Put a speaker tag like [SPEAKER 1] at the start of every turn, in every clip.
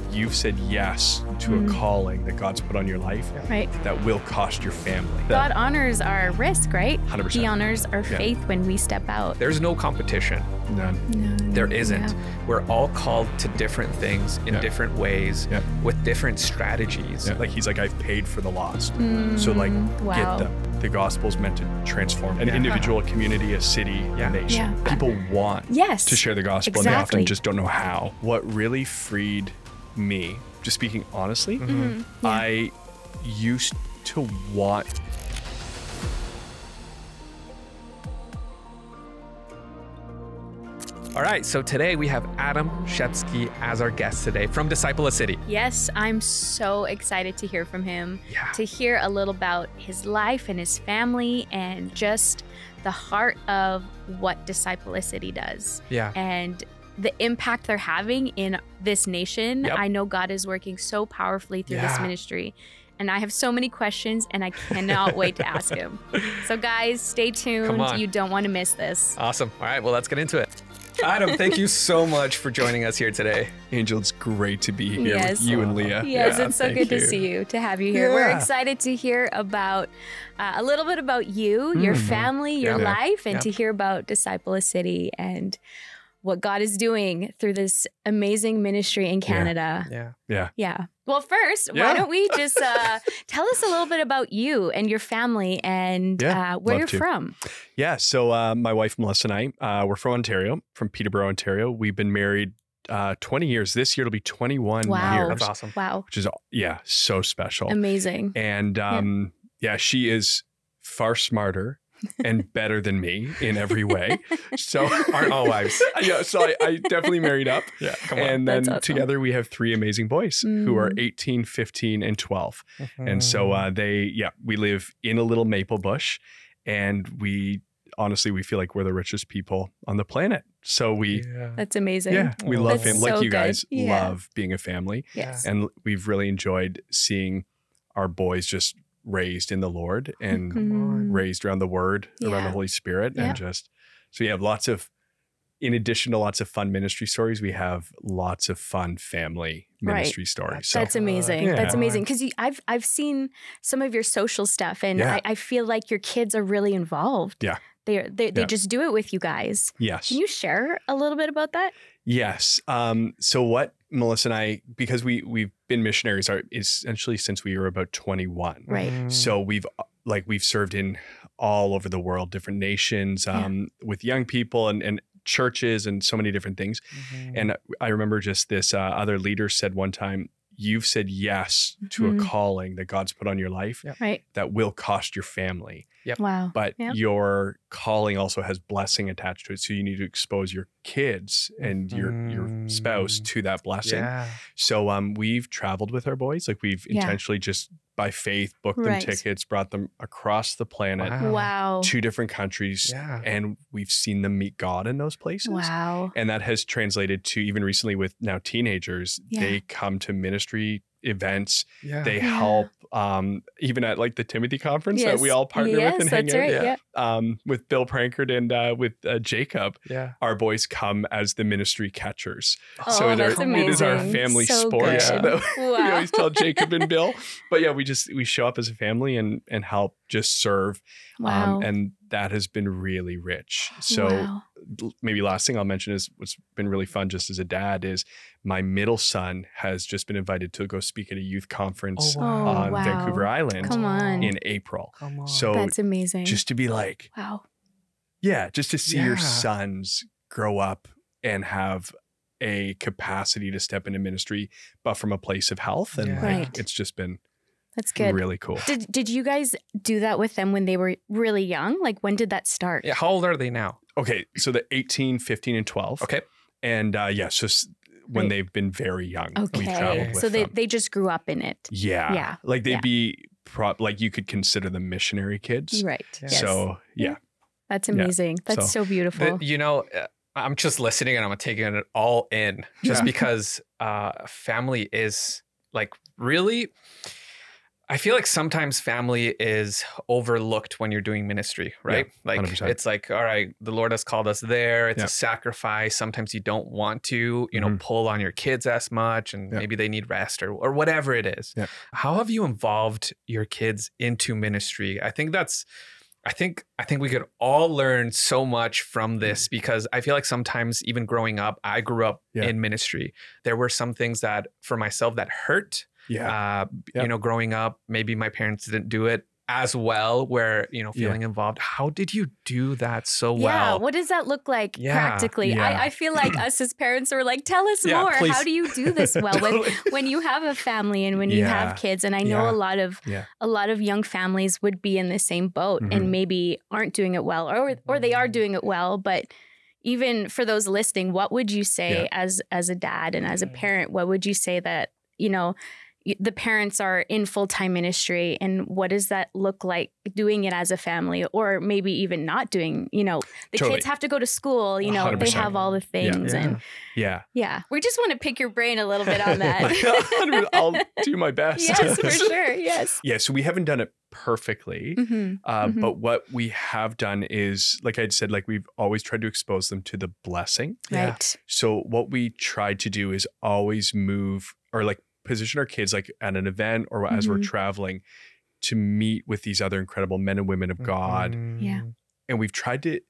[SPEAKER 1] you've said yes to a calling that God's put on your life
[SPEAKER 2] Right.
[SPEAKER 1] that will cost your family.
[SPEAKER 2] God honors our risk, right?
[SPEAKER 1] 100%.
[SPEAKER 2] He honors our faith when we step out.
[SPEAKER 3] There's no competition.
[SPEAKER 1] None.
[SPEAKER 3] There isn't.
[SPEAKER 2] Yeah.
[SPEAKER 3] We're all called to different things in different ways with different strategies.
[SPEAKER 1] Yeah, like he's like, I've paid for the lost. So like,
[SPEAKER 2] wow.
[SPEAKER 1] get them. The gospel's meant to transform an individual, a community, a city, a nation.
[SPEAKER 2] Yeah.
[SPEAKER 1] People want
[SPEAKER 2] Yes.
[SPEAKER 1] to share the gospel and they
[SPEAKER 2] Exactly.
[SPEAKER 1] often just don't know how. What really freed me, just speaking honestly, I used to want
[SPEAKER 3] All right, so today we have Adam Shepsky as our guest today from Disciple City.
[SPEAKER 2] Yes, I'm so excited to hear from him,
[SPEAKER 3] Yeah.
[SPEAKER 2] to hear a little about his life and his family and just the heart of what Disciplicity does
[SPEAKER 3] Yeah.
[SPEAKER 2] and the impact they're having in this nation.
[SPEAKER 3] Yep.
[SPEAKER 2] I know God is working so powerfully through this
[SPEAKER 3] Yeah.
[SPEAKER 2] ministry. And I have so many questions and I cannot wait to ask him. So guys, stay tuned.
[SPEAKER 3] Come on.
[SPEAKER 2] You don't want to miss this.
[SPEAKER 3] Awesome. All right, well, let's get into it. Adam, thank you so much for joining us here today.
[SPEAKER 1] Angel. It's great to be here
[SPEAKER 2] Yes.
[SPEAKER 1] with you and Leah.
[SPEAKER 2] Yes,
[SPEAKER 3] Yeah,
[SPEAKER 2] it's so
[SPEAKER 3] thank
[SPEAKER 2] good
[SPEAKER 3] you.
[SPEAKER 2] to see you, to have you here. We're
[SPEAKER 1] Yeah.
[SPEAKER 2] excited to hear about a little bit about you, your family, your
[SPEAKER 3] Yeah.
[SPEAKER 2] life, and
[SPEAKER 3] Yeah.
[SPEAKER 2] to hear about Disciple City and what God is doing through this amazing ministry in Canada.
[SPEAKER 3] Yeah.
[SPEAKER 1] Yeah.
[SPEAKER 2] Yeah. Well, first,
[SPEAKER 1] Yeah.
[SPEAKER 2] why don't we just tell us a little bit about you and your family and
[SPEAKER 1] Yeah,
[SPEAKER 2] where
[SPEAKER 1] love
[SPEAKER 2] you're
[SPEAKER 1] to.
[SPEAKER 2] from?
[SPEAKER 1] Yeah. So my wife, Melissa, and I, we're from Ontario, from Peterborough, Ontario. We've been married 20 years. This year it'll be 21
[SPEAKER 2] Wow.
[SPEAKER 1] years.
[SPEAKER 3] That's awesome.
[SPEAKER 2] Wow.
[SPEAKER 1] Which is, so special.
[SPEAKER 2] Amazing.
[SPEAKER 1] And she is far smarter and better than me in every way. So
[SPEAKER 3] Aren't all wives?
[SPEAKER 1] yeah, so I definitely married up.
[SPEAKER 3] Yeah, come on.
[SPEAKER 1] And then
[SPEAKER 2] That's awesome.
[SPEAKER 1] together we have three amazing boys who are 18, 15, and 12. And so we live in a little maple bush, and we feel like we're the richest people on the planet. So we
[SPEAKER 2] That's amazing.
[SPEAKER 1] we
[SPEAKER 3] Oh.
[SPEAKER 1] love
[SPEAKER 2] That's
[SPEAKER 1] family. Like
[SPEAKER 2] so
[SPEAKER 1] you guys
[SPEAKER 2] good. Yeah.
[SPEAKER 1] love being a family.
[SPEAKER 2] Yes.
[SPEAKER 1] And we've really enjoyed seeing our boys just raised in the Lord and
[SPEAKER 2] Mhm.
[SPEAKER 1] raised around the Word, around the
[SPEAKER 2] Yeah.
[SPEAKER 1] Holy Spirit,
[SPEAKER 2] Yeah.
[SPEAKER 1] and just so we have in addition to lots of fun ministry stories, we have lots of fun family ministry stories. So
[SPEAKER 2] That's amazing.
[SPEAKER 1] yeah.
[SPEAKER 2] That's amazing. Because I've seen some of your social stuff, and
[SPEAKER 1] Yeah.
[SPEAKER 2] I feel like your kids are really involved.
[SPEAKER 1] Yeah.
[SPEAKER 2] They
[SPEAKER 1] Yeah.
[SPEAKER 2] just do it with you guys.
[SPEAKER 1] yes,
[SPEAKER 2] Can you share a little bit about that?
[SPEAKER 1] yes. So what Melissa and I, because we've been missionaries essentially since we were about 21.
[SPEAKER 2] Right.
[SPEAKER 1] So we've served in all over the world, different nations, with young people and churches and so many different things. And I remember just this other leader said one time, you've said yes to a calling that God's put on your life
[SPEAKER 2] Right.
[SPEAKER 1] that will cost your family.
[SPEAKER 2] Wow.
[SPEAKER 1] But
[SPEAKER 2] Yeah.
[SPEAKER 1] your calling also has blessing attached to it. So you need to expose your kids and your spouse to that blessing.
[SPEAKER 3] Yeah.
[SPEAKER 1] So we've traveled with our boys. Like we've
[SPEAKER 2] Yeah.
[SPEAKER 1] intentionally just by faith booked them
[SPEAKER 2] Right.
[SPEAKER 1] tickets, brought them across the planet,
[SPEAKER 2] Wow.
[SPEAKER 1] to different countries,
[SPEAKER 3] Yeah.
[SPEAKER 1] and we've seen them meet God in those places.
[SPEAKER 2] Wow.
[SPEAKER 1] And that has translated to even recently with now teenagers,
[SPEAKER 2] Yeah.
[SPEAKER 1] they come to ministry events.
[SPEAKER 3] Yeah.
[SPEAKER 1] They
[SPEAKER 2] Yeah.
[SPEAKER 1] help even at like the Timothy conference that
[SPEAKER 2] Yes.
[SPEAKER 1] we all partner
[SPEAKER 2] Yes,
[SPEAKER 1] with and hang
[SPEAKER 2] that's
[SPEAKER 1] out.
[SPEAKER 2] right.
[SPEAKER 3] Yeah.
[SPEAKER 2] Yeah.
[SPEAKER 1] With Bill Prankard and with Jacob,
[SPEAKER 3] Yeah.
[SPEAKER 1] our boys come as the ministry catchers.
[SPEAKER 2] Oh,
[SPEAKER 1] So
[SPEAKER 2] that's
[SPEAKER 1] it is our
[SPEAKER 2] amazing.
[SPEAKER 1] family
[SPEAKER 2] So
[SPEAKER 1] sport.
[SPEAKER 2] good.
[SPEAKER 1] that we
[SPEAKER 2] Wow.
[SPEAKER 1] always tell Jacob and Bill. But yeah, we show up as a family and help just serve.
[SPEAKER 2] Wow.
[SPEAKER 1] And that has been really rich. So
[SPEAKER 2] Wow.
[SPEAKER 1] maybe last thing I'll mention is what's been really fun just as a dad is my middle son has just been invited to go speak at a youth conference
[SPEAKER 3] Oh, wow.
[SPEAKER 1] on
[SPEAKER 2] wow.
[SPEAKER 1] Vancouver Island
[SPEAKER 2] Come on.
[SPEAKER 1] in April.
[SPEAKER 3] Come on.
[SPEAKER 1] So
[SPEAKER 2] That's amazing.
[SPEAKER 1] just to be like,
[SPEAKER 2] wow.
[SPEAKER 1] just to see your
[SPEAKER 3] Yeah.
[SPEAKER 1] sons grow up and have a capacity to step into ministry, but from a place of health. And
[SPEAKER 3] Yeah.
[SPEAKER 2] Right.
[SPEAKER 1] it's just been
[SPEAKER 2] That's good.
[SPEAKER 1] really cool.
[SPEAKER 2] Did you guys do that with them when they were really young? Like when did that start?
[SPEAKER 3] Yeah. How old are they now?
[SPEAKER 1] Okay. So the 18, 15, and 12.
[SPEAKER 3] Okay.
[SPEAKER 1] And when
[SPEAKER 2] Right.
[SPEAKER 1] they've been very young, we've
[SPEAKER 2] Okay.
[SPEAKER 1] traveled with
[SPEAKER 2] So
[SPEAKER 1] them.
[SPEAKER 2] they just grew up in it.
[SPEAKER 1] Yeah.
[SPEAKER 2] Yeah.
[SPEAKER 1] Like they'd
[SPEAKER 2] Yeah.
[SPEAKER 1] be like you could consider them missionary kids.
[SPEAKER 2] Right.
[SPEAKER 3] Yeah.
[SPEAKER 2] Yes.
[SPEAKER 1] So yeah.
[SPEAKER 2] That's amazing. That's so beautiful.
[SPEAKER 3] I'm just listening and I'm taking it all in just
[SPEAKER 1] Yeah.
[SPEAKER 3] because family is like really, I feel like sometimes family is overlooked when you're doing ministry, right?
[SPEAKER 1] Yeah,
[SPEAKER 3] like
[SPEAKER 1] 100%.
[SPEAKER 3] it's like, all right, the Lord has called us there. It's
[SPEAKER 1] Yeah.
[SPEAKER 3] a sacrifice. Sometimes you don't want to, you know,
[SPEAKER 1] Mhm.
[SPEAKER 3] pull on your kids as much, and
[SPEAKER 1] Yeah.
[SPEAKER 3] maybe they need rest or whatever it is.
[SPEAKER 1] Yeah.
[SPEAKER 3] How have you involved your kids into ministry? I think we could all learn so much from this, because I feel like sometimes even growing up, I grew up
[SPEAKER 1] Yeah.
[SPEAKER 3] in ministry. There were some things that for myself that hurt.
[SPEAKER 1] Yeah.
[SPEAKER 3] You know, growing up, maybe my parents didn't do it as well, where, you know, feeling involved. How did you do that so
[SPEAKER 2] Yeah.
[SPEAKER 3] well?
[SPEAKER 2] What does that look like
[SPEAKER 3] Yeah,
[SPEAKER 2] practically?
[SPEAKER 1] yeah.
[SPEAKER 2] I feel like us as parents are like, tell us
[SPEAKER 3] Yeah,
[SPEAKER 2] more.
[SPEAKER 3] please.
[SPEAKER 2] How do you do this well
[SPEAKER 1] Totally.
[SPEAKER 2] when you have a family and when you
[SPEAKER 1] Yeah.
[SPEAKER 2] have kids? And I know
[SPEAKER 1] Yeah.
[SPEAKER 2] a lot of young families would be in the same boat
[SPEAKER 1] Mhm.
[SPEAKER 2] and maybe aren't doing it well, or they are doing it well, but even for those listening, what would you say as a dad and as a parent? What would you say that, you know, the parents are in full-time ministry, and what does that look like doing it as a family, or maybe even not doing, you know, the
[SPEAKER 1] Totally.
[SPEAKER 2] kids have to go to school, you know,
[SPEAKER 1] 100%.
[SPEAKER 2] they have all the things. And
[SPEAKER 1] Yeah.
[SPEAKER 2] we just want to pick your brain a little bit on that.
[SPEAKER 1] I'll do my best.
[SPEAKER 2] Yes, for sure. Yes.
[SPEAKER 1] Yeah. So we haven't done it perfectly.
[SPEAKER 2] Mhm.
[SPEAKER 1] But what we have done is, like I'd said, like we've always tried to expose them to the blessing.
[SPEAKER 3] Yeah.
[SPEAKER 2] Right.
[SPEAKER 1] So what we tried to do is always move or like position our kids like at an event or as we're
[SPEAKER 2] Mhm.
[SPEAKER 1] traveling to meet with these other incredible men and women of God.
[SPEAKER 2] Yeah.
[SPEAKER 1] And we've tried to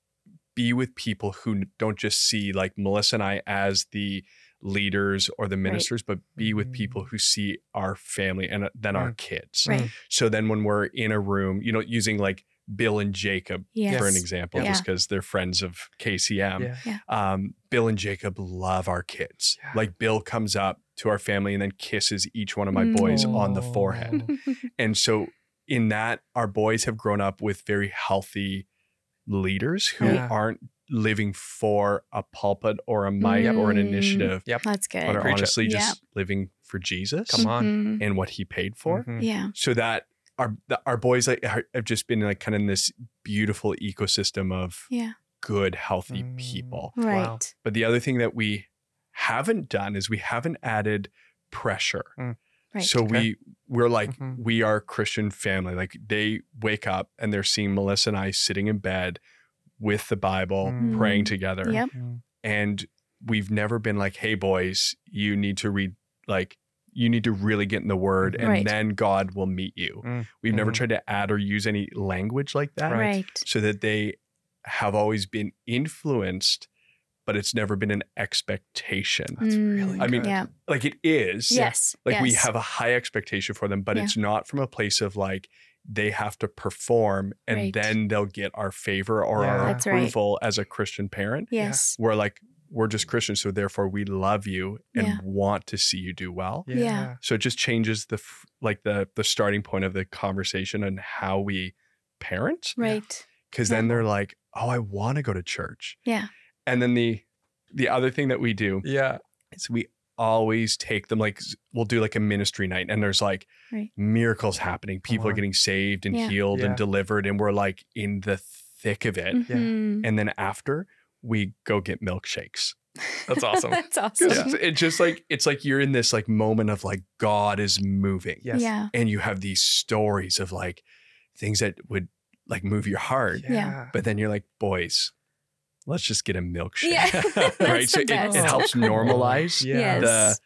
[SPEAKER 1] be with people who don't just see like Melissa and I as the leaders or the ministers, but be with people who see our family and then our kids.
[SPEAKER 2] Right.
[SPEAKER 1] So then when we're in a room, you know, using like Bill and Jacob
[SPEAKER 2] Yes.
[SPEAKER 1] for an example,
[SPEAKER 2] Yeah.
[SPEAKER 1] just because they're friends of KCM.
[SPEAKER 3] Yeah.
[SPEAKER 1] Bill and Jacob love our kids.
[SPEAKER 3] Yeah.
[SPEAKER 1] Like Bill comes up to our family and then kisses each one of my boys on the forehead. And so in that, our boys have grown up with very healthy leaders who
[SPEAKER 3] Yeah.
[SPEAKER 1] aren't living for a pulpit or a mic or an initiative,
[SPEAKER 3] Yep.
[SPEAKER 2] That's good.
[SPEAKER 1] but are
[SPEAKER 3] Preach it.
[SPEAKER 1] honestly
[SPEAKER 2] Yeah.
[SPEAKER 1] just living for Jesus
[SPEAKER 3] Come on.
[SPEAKER 2] Mhm.
[SPEAKER 1] and what he paid for.
[SPEAKER 3] Mhm.
[SPEAKER 2] Yeah.
[SPEAKER 1] So that our boys like have just been like kind of in this beautiful ecosystem of
[SPEAKER 2] Yeah.
[SPEAKER 1] good, healthy people.
[SPEAKER 2] Right.
[SPEAKER 3] Wow.
[SPEAKER 1] But the other thing that we haven't done is we haven't added pressure.
[SPEAKER 2] Right.
[SPEAKER 1] So
[SPEAKER 3] Okay.
[SPEAKER 1] we're like,
[SPEAKER 3] Mhm.
[SPEAKER 1] we are a Christian family. Like they wake up and they're seeing Melissa and I sitting in bed with the Bible,
[SPEAKER 3] Mm.
[SPEAKER 1] praying together.
[SPEAKER 2] Yep.
[SPEAKER 1] And we've never been like, hey boys, you need to read, like, you need to really get in the word and
[SPEAKER 2] Right.
[SPEAKER 1] then God will meet you.
[SPEAKER 3] Mm.
[SPEAKER 1] We've never
[SPEAKER 3] Mhm.
[SPEAKER 1] tried to add or use any language like that.
[SPEAKER 2] Right.
[SPEAKER 1] So that they have always been influenced, but it's never been an expectation.
[SPEAKER 3] That's really
[SPEAKER 1] I mean,
[SPEAKER 3] good.
[SPEAKER 2] Yeah.
[SPEAKER 1] Like it is.
[SPEAKER 2] Yes.
[SPEAKER 1] Like we
[SPEAKER 2] yes.
[SPEAKER 1] have a high expectation for them, but
[SPEAKER 2] Yeah.
[SPEAKER 1] it's not from a place of like they have to perform and
[SPEAKER 2] Right.
[SPEAKER 1] then they'll get our favor or
[SPEAKER 3] Yeah.
[SPEAKER 1] our
[SPEAKER 2] That's right.
[SPEAKER 1] approval as a Christian parent.
[SPEAKER 2] Yes.
[SPEAKER 1] We're like, we're just Christians, so therefore we love you and
[SPEAKER 2] Yeah.
[SPEAKER 1] want to see you do well.
[SPEAKER 2] Yeah.
[SPEAKER 1] So it just changes the starting point of the conversation and how we parent.
[SPEAKER 2] Right.
[SPEAKER 1] Because
[SPEAKER 2] Yeah.
[SPEAKER 1] then they're like, oh, I want to go to church.
[SPEAKER 2] Yeah.
[SPEAKER 1] And then the other thing that we do
[SPEAKER 3] Yeah.
[SPEAKER 1] is we always take them, like we'll do like a ministry night and there's like
[SPEAKER 2] Right.
[SPEAKER 1] miracles happening. People are
[SPEAKER 3] Uh-huh.
[SPEAKER 1] getting saved and
[SPEAKER 2] Yeah.
[SPEAKER 1] healed
[SPEAKER 3] Yeah.
[SPEAKER 1] and delivered. And we're like in the thick of it.
[SPEAKER 2] Mhm.
[SPEAKER 1] And then after we go get milkshakes.
[SPEAKER 3] That's awesome.
[SPEAKER 2] That's awesome.
[SPEAKER 1] 'Cause it's just like, it's like you're in this like moment of like God is moving.
[SPEAKER 3] Yes.
[SPEAKER 2] Yeah.
[SPEAKER 1] And you have these stories of like things that would like move your heart.
[SPEAKER 2] Yeah.
[SPEAKER 1] But then you're like, boys, let's just get a milkshake.
[SPEAKER 2] Yeah.
[SPEAKER 1] right.
[SPEAKER 2] That's
[SPEAKER 1] So
[SPEAKER 2] the
[SPEAKER 1] it
[SPEAKER 2] best.
[SPEAKER 1] helps normalize
[SPEAKER 3] Yeah.
[SPEAKER 2] Yes.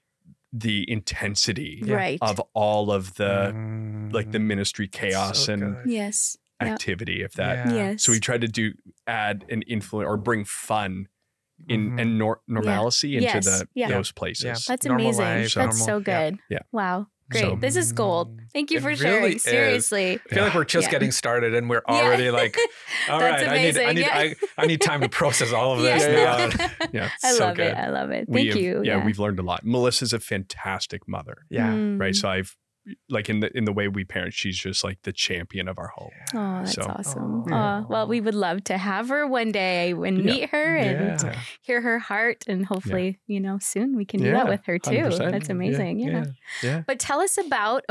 [SPEAKER 1] the intensity
[SPEAKER 2] Right.
[SPEAKER 1] of all of the like the
[SPEAKER 3] Mm.
[SPEAKER 1] ministry chaos
[SPEAKER 3] So
[SPEAKER 1] and
[SPEAKER 3] good.
[SPEAKER 2] Yes. Yep.
[SPEAKER 1] activity of that.
[SPEAKER 3] Yeah.
[SPEAKER 2] Yes.
[SPEAKER 1] So we tried to add an influence or bring fun in
[SPEAKER 3] Mhm.
[SPEAKER 1] and normalcy into
[SPEAKER 2] Yes. Yeah.
[SPEAKER 1] those places.
[SPEAKER 3] Yeah.
[SPEAKER 2] That's
[SPEAKER 3] Normal
[SPEAKER 2] amazing.
[SPEAKER 3] life,
[SPEAKER 2] That's
[SPEAKER 3] normal-
[SPEAKER 2] so
[SPEAKER 3] yeah.
[SPEAKER 2] good.
[SPEAKER 1] Yeah.
[SPEAKER 2] Wow. Great.
[SPEAKER 1] So-
[SPEAKER 2] This is gold. Thank you
[SPEAKER 3] It
[SPEAKER 2] for
[SPEAKER 3] really
[SPEAKER 2] sharing.
[SPEAKER 3] is.
[SPEAKER 2] Seriously.
[SPEAKER 3] I feel like we're just
[SPEAKER 2] Yeah.
[SPEAKER 3] getting started and we're
[SPEAKER 2] Yeah.
[SPEAKER 3] already like, all
[SPEAKER 2] That's
[SPEAKER 3] right,
[SPEAKER 2] amazing.
[SPEAKER 3] I need time to process all of
[SPEAKER 2] Yeah.
[SPEAKER 3] this now.
[SPEAKER 1] Yeah.
[SPEAKER 2] I
[SPEAKER 3] So
[SPEAKER 2] love it.
[SPEAKER 3] good.
[SPEAKER 2] I love it.
[SPEAKER 1] We
[SPEAKER 2] Thank
[SPEAKER 1] have-
[SPEAKER 2] you.
[SPEAKER 1] Yeah, we've learned a lot. Melissa's a fantastic mother.
[SPEAKER 3] Yeah.
[SPEAKER 1] Right. So I've like in the way we parent, she's just like the champion of our home.
[SPEAKER 2] Oh, that's
[SPEAKER 1] So-
[SPEAKER 2] awesome.
[SPEAKER 3] Oh.
[SPEAKER 2] Well, we would love to have her one day and
[SPEAKER 1] Yeah.
[SPEAKER 2] meet her and
[SPEAKER 3] Yeah.
[SPEAKER 2] hear her heart. And hopefully, soon we can do
[SPEAKER 1] Yeah,
[SPEAKER 2] that with her too.
[SPEAKER 1] 100%.
[SPEAKER 2] That's amazing. Yeah.
[SPEAKER 1] Yeah.
[SPEAKER 2] But tell us about,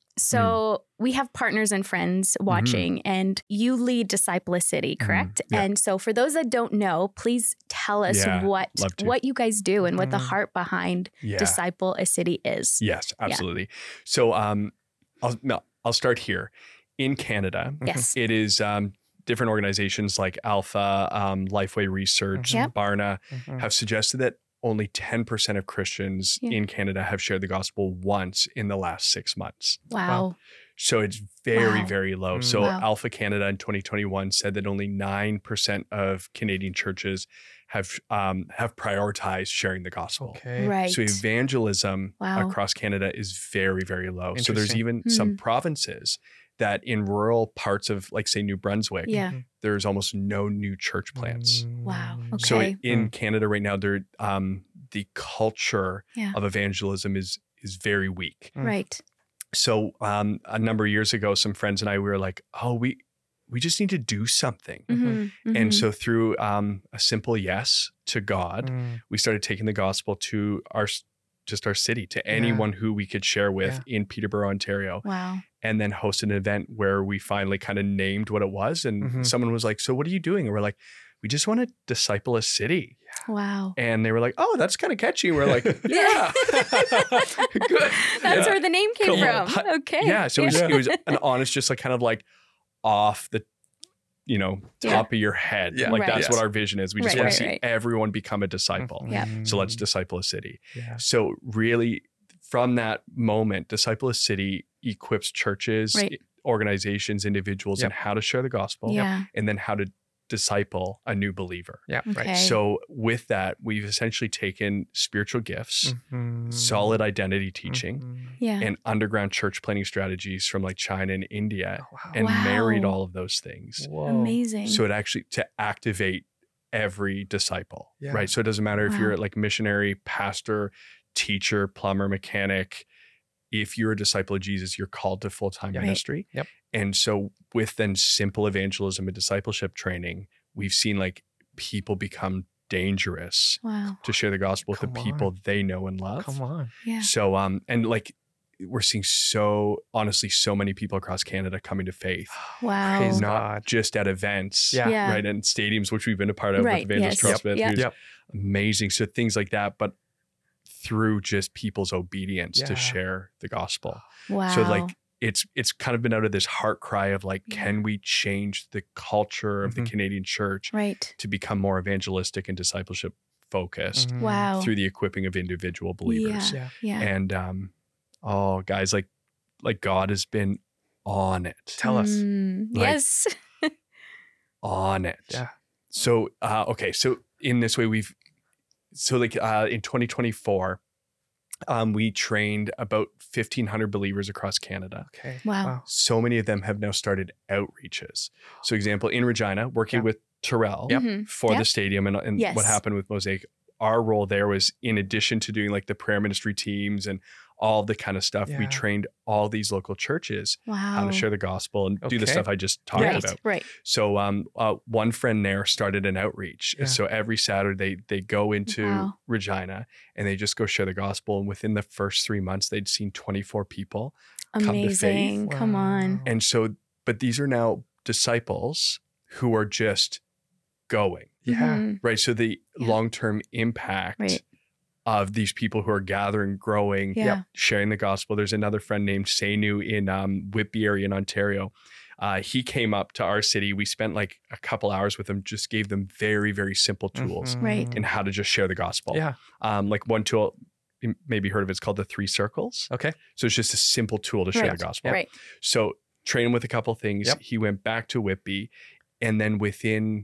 [SPEAKER 2] so we have partners and friends watching and you lead Disciple City, correct?
[SPEAKER 1] Yeah.
[SPEAKER 2] And so for those that don't know, please tell us
[SPEAKER 1] Yeah, love to.
[SPEAKER 2] what you guys do and what the
[SPEAKER 3] Mhm.
[SPEAKER 2] heart behind
[SPEAKER 1] Yeah.
[SPEAKER 2] Disciple City is.
[SPEAKER 1] Yes, absolutely. So I'll start here. In Canada,
[SPEAKER 2] Yes.
[SPEAKER 1] it is different organizations like Alpha, Lifeway Research,
[SPEAKER 2] Yep.
[SPEAKER 1] Barna
[SPEAKER 3] Mhm.
[SPEAKER 1] have suggested that only 10% of Christians
[SPEAKER 2] Yeah.
[SPEAKER 1] in Canada have shared the gospel once in the last 6 months.
[SPEAKER 2] Wow.
[SPEAKER 1] So it's very,
[SPEAKER 2] Wow.
[SPEAKER 1] very low.
[SPEAKER 3] Mm.
[SPEAKER 1] So
[SPEAKER 2] Wow.
[SPEAKER 1] Alpha Canada in 2021 said that only 9% of Canadian churches have prioritized sharing the gospel.
[SPEAKER 3] Okay.
[SPEAKER 2] Right.
[SPEAKER 1] So evangelism
[SPEAKER 2] Wow.
[SPEAKER 1] across Canada is very, very low. So there's
[SPEAKER 3] Interesting.
[SPEAKER 1] even
[SPEAKER 2] Hmm.
[SPEAKER 1] some provinces that in rural parts of, like, say, New Brunswick,
[SPEAKER 2] Yeah.
[SPEAKER 3] Mhm.
[SPEAKER 1] there's almost no new church plants.
[SPEAKER 2] Wow.
[SPEAKER 3] Mm.
[SPEAKER 1] So
[SPEAKER 2] Okay.
[SPEAKER 1] in
[SPEAKER 3] Mm.
[SPEAKER 1] Canada right now, there the culture
[SPEAKER 2] Yeah.
[SPEAKER 1] of evangelism is very weak.
[SPEAKER 3] Mm.
[SPEAKER 2] Right.
[SPEAKER 1] So a number of years ago, some friends and I, we were like, oh, we just need to do something.
[SPEAKER 2] Mhm.
[SPEAKER 1] And
[SPEAKER 2] Mhm.
[SPEAKER 1] so through a simple yes to God,
[SPEAKER 3] Mm.
[SPEAKER 1] we started taking the gospel to our city, to anyone who we could share with in Peterborough, Ontario,
[SPEAKER 2] Wow.
[SPEAKER 1] and then hosted an event where we finally kind of named what it was. And
[SPEAKER 3] Mhm.
[SPEAKER 1] someone was like, so what are you doing? And we're like, we just want to disciple a city.
[SPEAKER 2] Wow.
[SPEAKER 1] And they were like, oh, that's kind of catchy. We're like, yeah, good.
[SPEAKER 2] That's
[SPEAKER 1] Yeah.
[SPEAKER 2] where the name came
[SPEAKER 1] Come on.
[SPEAKER 2] from. Okay.
[SPEAKER 1] Yeah. So it was an honest, just like kind of like off the, top of your head.
[SPEAKER 3] Yeah.
[SPEAKER 1] Like
[SPEAKER 2] Right.
[SPEAKER 1] that's what our vision is. We just
[SPEAKER 2] Right,
[SPEAKER 1] want to
[SPEAKER 2] right,
[SPEAKER 1] see
[SPEAKER 2] right.
[SPEAKER 1] everyone become a disciple.
[SPEAKER 2] Yeah.
[SPEAKER 1] So let's disciple a city.
[SPEAKER 3] Yeah.
[SPEAKER 1] So really from that moment, Disciple a City equips churches,
[SPEAKER 2] Right.
[SPEAKER 1] organizations, individuals in how to share the gospel
[SPEAKER 2] Yeah.
[SPEAKER 1] and then how to disciple a new believer.
[SPEAKER 3] Yeah.
[SPEAKER 2] Okay.
[SPEAKER 3] Right.
[SPEAKER 1] So with that, we've essentially taken spiritual gifts,
[SPEAKER 3] Mhm.
[SPEAKER 1] solid identity teaching,
[SPEAKER 3] Mhm.
[SPEAKER 2] Yeah.
[SPEAKER 1] and underground church planting strategies from like China and India
[SPEAKER 3] Oh, wow.
[SPEAKER 1] and
[SPEAKER 2] Wow.
[SPEAKER 1] married all of those things.
[SPEAKER 3] Whoa.
[SPEAKER 2] Amazing.
[SPEAKER 1] So it actually to activate every disciple,
[SPEAKER 3] Yeah.
[SPEAKER 1] right? So it doesn't matter if
[SPEAKER 2] Wow.
[SPEAKER 1] you're like missionary, pastor, teacher, plumber, mechanic. If you're a disciple of Jesus, you're called to full-time
[SPEAKER 3] Right.
[SPEAKER 1] ministry.
[SPEAKER 3] Yep.
[SPEAKER 1] And so with then simple evangelism and discipleship training, we've seen like people become dangerous
[SPEAKER 2] Wow.
[SPEAKER 1] to share the gospel with
[SPEAKER 3] Come
[SPEAKER 1] the people
[SPEAKER 3] on.
[SPEAKER 1] they know and love.
[SPEAKER 3] Come on.
[SPEAKER 2] Yeah.
[SPEAKER 1] So and like we're seeing so many people across Canada coming to faith.
[SPEAKER 2] Wow.
[SPEAKER 3] Praise
[SPEAKER 1] Not
[SPEAKER 3] God.
[SPEAKER 1] just at events,
[SPEAKER 3] Yeah.
[SPEAKER 2] Yeah.
[SPEAKER 1] right? And stadiums, which we've been a part of
[SPEAKER 2] Right,
[SPEAKER 1] with Evangelist
[SPEAKER 2] yes.
[SPEAKER 1] Charles Smith,
[SPEAKER 2] Yep.
[SPEAKER 1] who's
[SPEAKER 3] Yep.
[SPEAKER 1] amazing. So things like that, but through just people's obedience to
[SPEAKER 3] Yeah.
[SPEAKER 1] share the gospel.
[SPEAKER 2] Wow.
[SPEAKER 1] So like it's kind of been out of this heart cry of like,
[SPEAKER 2] Yeah.
[SPEAKER 1] can we change the culture of the
[SPEAKER 3] Mhm.
[SPEAKER 1] Canadian church
[SPEAKER 2] right.
[SPEAKER 1] to become more evangelistic and discipleship focused
[SPEAKER 3] Mhm.
[SPEAKER 2] Wow.
[SPEAKER 1] through the equipping of individual believers?
[SPEAKER 3] Yeah.
[SPEAKER 2] Yeah.
[SPEAKER 1] And guys, like God has been on it.
[SPEAKER 3] Tell us.
[SPEAKER 1] Like-
[SPEAKER 2] Yes.
[SPEAKER 1] On it.
[SPEAKER 3] Yeah.
[SPEAKER 1] So okay. So in this way, in 2024, we trained about 1,500 believers across Canada.
[SPEAKER 3] Okay.
[SPEAKER 2] Wow.
[SPEAKER 1] So many of them have now started outreaches. So example, in Regina, working
[SPEAKER 3] Yeah.
[SPEAKER 1] with Terrell
[SPEAKER 3] Yep.
[SPEAKER 2] Mhm.
[SPEAKER 1] for
[SPEAKER 2] Yep.
[SPEAKER 1] the stadium and
[SPEAKER 2] Yes.
[SPEAKER 1] what happened with Mosaic, our role there was in addition to doing like the prayer ministry teams and all the kind of stuff, we
[SPEAKER 3] Yeah.
[SPEAKER 1] trained all these local churches
[SPEAKER 2] Wow.
[SPEAKER 1] how to share the gospel and do the
[SPEAKER 3] Okay.
[SPEAKER 1] stuff I just talked
[SPEAKER 2] right.
[SPEAKER 1] about.
[SPEAKER 2] Right.
[SPEAKER 1] So one friend there started an outreach.
[SPEAKER 3] Yeah.
[SPEAKER 1] So every Saturday they go into
[SPEAKER 2] Wow.
[SPEAKER 1] Regina and they just go share the gospel. And within the first 3 months, they'd seen 24 people. Come to faith.
[SPEAKER 2] Amazing. Come on.
[SPEAKER 3] Wow.
[SPEAKER 1] And so, but these are now disciples who are just going,
[SPEAKER 3] Yeah.
[SPEAKER 2] Mhm.
[SPEAKER 1] right? So the
[SPEAKER 2] Yeah.
[SPEAKER 1] long-term impact
[SPEAKER 2] Right.
[SPEAKER 1] of these people who are gathering, growing,
[SPEAKER 2] Yeah.
[SPEAKER 1] sharing the gospel. There's another friend named Sainu in Whitby area in Ontario. He came up to our city. We spent like a couple hours with him, just gave them very, very simple tools
[SPEAKER 2] Right.
[SPEAKER 1] in how to just share the gospel.
[SPEAKER 3] Yeah.
[SPEAKER 1] Like one tool, you maybe heard of it's called the 3 circles.
[SPEAKER 3] Okay.
[SPEAKER 1] So it's just a simple tool to share
[SPEAKER 2] Right.
[SPEAKER 1] the gospel.
[SPEAKER 2] Right.
[SPEAKER 1] So train him with a couple things.
[SPEAKER 3] Yep.
[SPEAKER 1] He went back to Whitby, and then within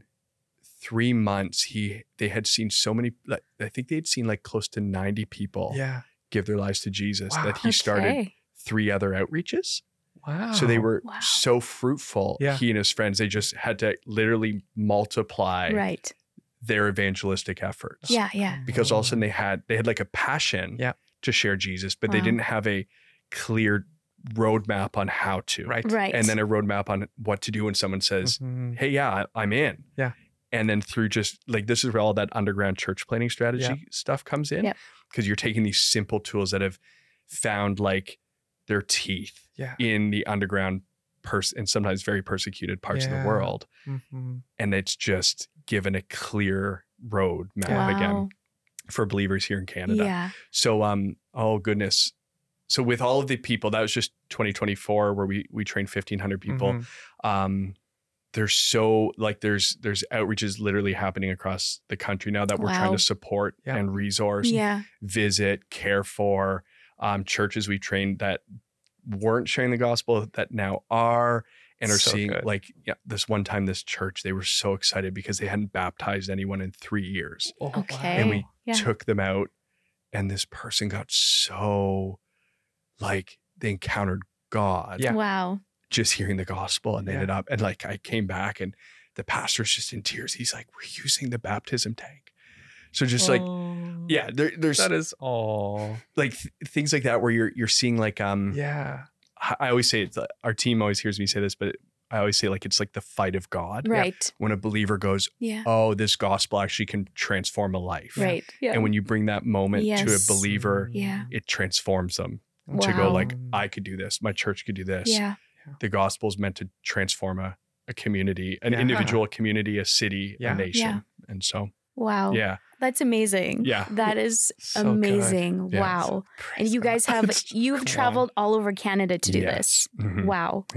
[SPEAKER 1] 3 months, they had seen so many. I think they had seen like close to 90 people
[SPEAKER 3] Yeah.
[SPEAKER 1] give their lives to Jesus
[SPEAKER 3] Wow.
[SPEAKER 1] that he started
[SPEAKER 2] Okay.
[SPEAKER 1] 3 other outreaches.
[SPEAKER 3] Wow.
[SPEAKER 1] So they were
[SPEAKER 2] Wow.
[SPEAKER 1] so fruitful.
[SPEAKER 3] Yeah.
[SPEAKER 1] He and his friends, they just had to literally multiply
[SPEAKER 2] Right.
[SPEAKER 1] their evangelistic efforts.
[SPEAKER 2] Yeah. Yeah.
[SPEAKER 1] Because all of a sudden they had like a passion
[SPEAKER 3] Yeah.
[SPEAKER 1] to share Jesus, but they
[SPEAKER 2] Wow.
[SPEAKER 1] didn't have a clear roadmap on how to.
[SPEAKER 3] Right.
[SPEAKER 2] Right.
[SPEAKER 1] And then a roadmap on what to do when someone says,
[SPEAKER 3] Mhm.
[SPEAKER 1] hey, yeah, I'm in.
[SPEAKER 3] Yeah.
[SPEAKER 1] And then through just like, this is where all that underground church planning strategy
[SPEAKER 3] Yep.
[SPEAKER 1] stuff comes in.
[SPEAKER 2] Yep.
[SPEAKER 1] Because you're taking these simple tools that have found like their teeth
[SPEAKER 3] Yeah.
[SPEAKER 1] in the underground and sometimes very persecuted parts of
[SPEAKER 3] Yeah.
[SPEAKER 1] the world.
[SPEAKER 3] Mhm.
[SPEAKER 1] And it's just given a clear road map
[SPEAKER 2] Wow.
[SPEAKER 1] again for believers here in Canada.
[SPEAKER 2] Yeah.
[SPEAKER 1] So, oh goodness, so with all of the people, that was just 2024 where we trained 1,500 people.
[SPEAKER 3] Mhm.
[SPEAKER 1] There's so like there's outreaches literally happening across the country now that we're trying
[SPEAKER 2] Wow.
[SPEAKER 1] to support
[SPEAKER 3] Yeah.
[SPEAKER 1] and resource,
[SPEAKER 2] Yeah.
[SPEAKER 1] visit, care for, churches we trained that weren't sharing the gospel that now are and are
[SPEAKER 3] So
[SPEAKER 1] seeing
[SPEAKER 3] good.
[SPEAKER 1] like this one time this church, they were so excited because they hadn't baptized anyone in 3 years.
[SPEAKER 3] Oh,
[SPEAKER 2] Okay.
[SPEAKER 1] And we
[SPEAKER 2] Yeah.
[SPEAKER 1] took them out and this person got so like they encountered God
[SPEAKER 3] Yeah.
[SPEAKER 2] Wow.
[SPEAKER 1] just hearing the gospel and they
[SPEAKER 3] Yeah.
[SPEAKER 1] ended up and like I came back and the pastor's just in tears. He's like, we're using the baptism tank. So just like, yeah, there's
[SPEAKER 3] That is all.
[SPEAKER 1] like things like that where you're seeing like
[SPEAKER 3] Yeah.
[SPEAKER 1] I always say it's our team always hears me say this, but I always say like it's like the fight of God.
[SPEAKER 2] Right.
[SPEAKER 1] When a believer goes,
[SPEAKER 2] Yeah.
[SPEAKER 1] oh, this gospel actually can transform a life.
[SPEAKER 2] Right. Yeah.
[SPEAKER 1] And when you bring that moment to a
[SPEAKER 2] Yes.
[SPEAKER 1] believer,
[SPEAKER 2] Yeah.
[SPEAKER 1] it transforms them
[SPEAKER 3] Mm.
[SPEAKER 1] to go
[SPEAKER 2] Wow.
[SPEAKER 1] like, I could do this. My church could do this.
[SPEAKER 2] Yeah.
[SPEAKER 1] The gospel is meant to transform a community, an
[SPEAKER 3] Yeah.
[SPEAKER 1] individual, a community, a city,
[SPEAKER 3] Yeah.
[SPEAKER 1] a nation.
[SPEAKER 2] Yeah.
[SPEAKER 1] And so,
[SPEAKER 2] Wow.
[SPEAKER 1] yeah.
[SPEAKER 2] That's amazing.
[SPEAKER 1] Yeah.
[SPEAKER 2] That is
[SPEAKER 3] So good.
[SPEAKER 2] amazing.
[SPEAKER 1] Yeah.
[SPEAKER 2] Wow. And
[SPEAKER 3] Praise
[SPEAKER 2] you guys
[SPEAKER 3] God.
[SPEAKER 2] have you've
[SPEAKER 3] Come on.
[SPEAKER 2] traveled all over Canada to do
[SPEAKER 1] Yes.
[SPEAKER 2] this.
[SPEAKER 1] Mhm.
[SPEAKER 2] Wow.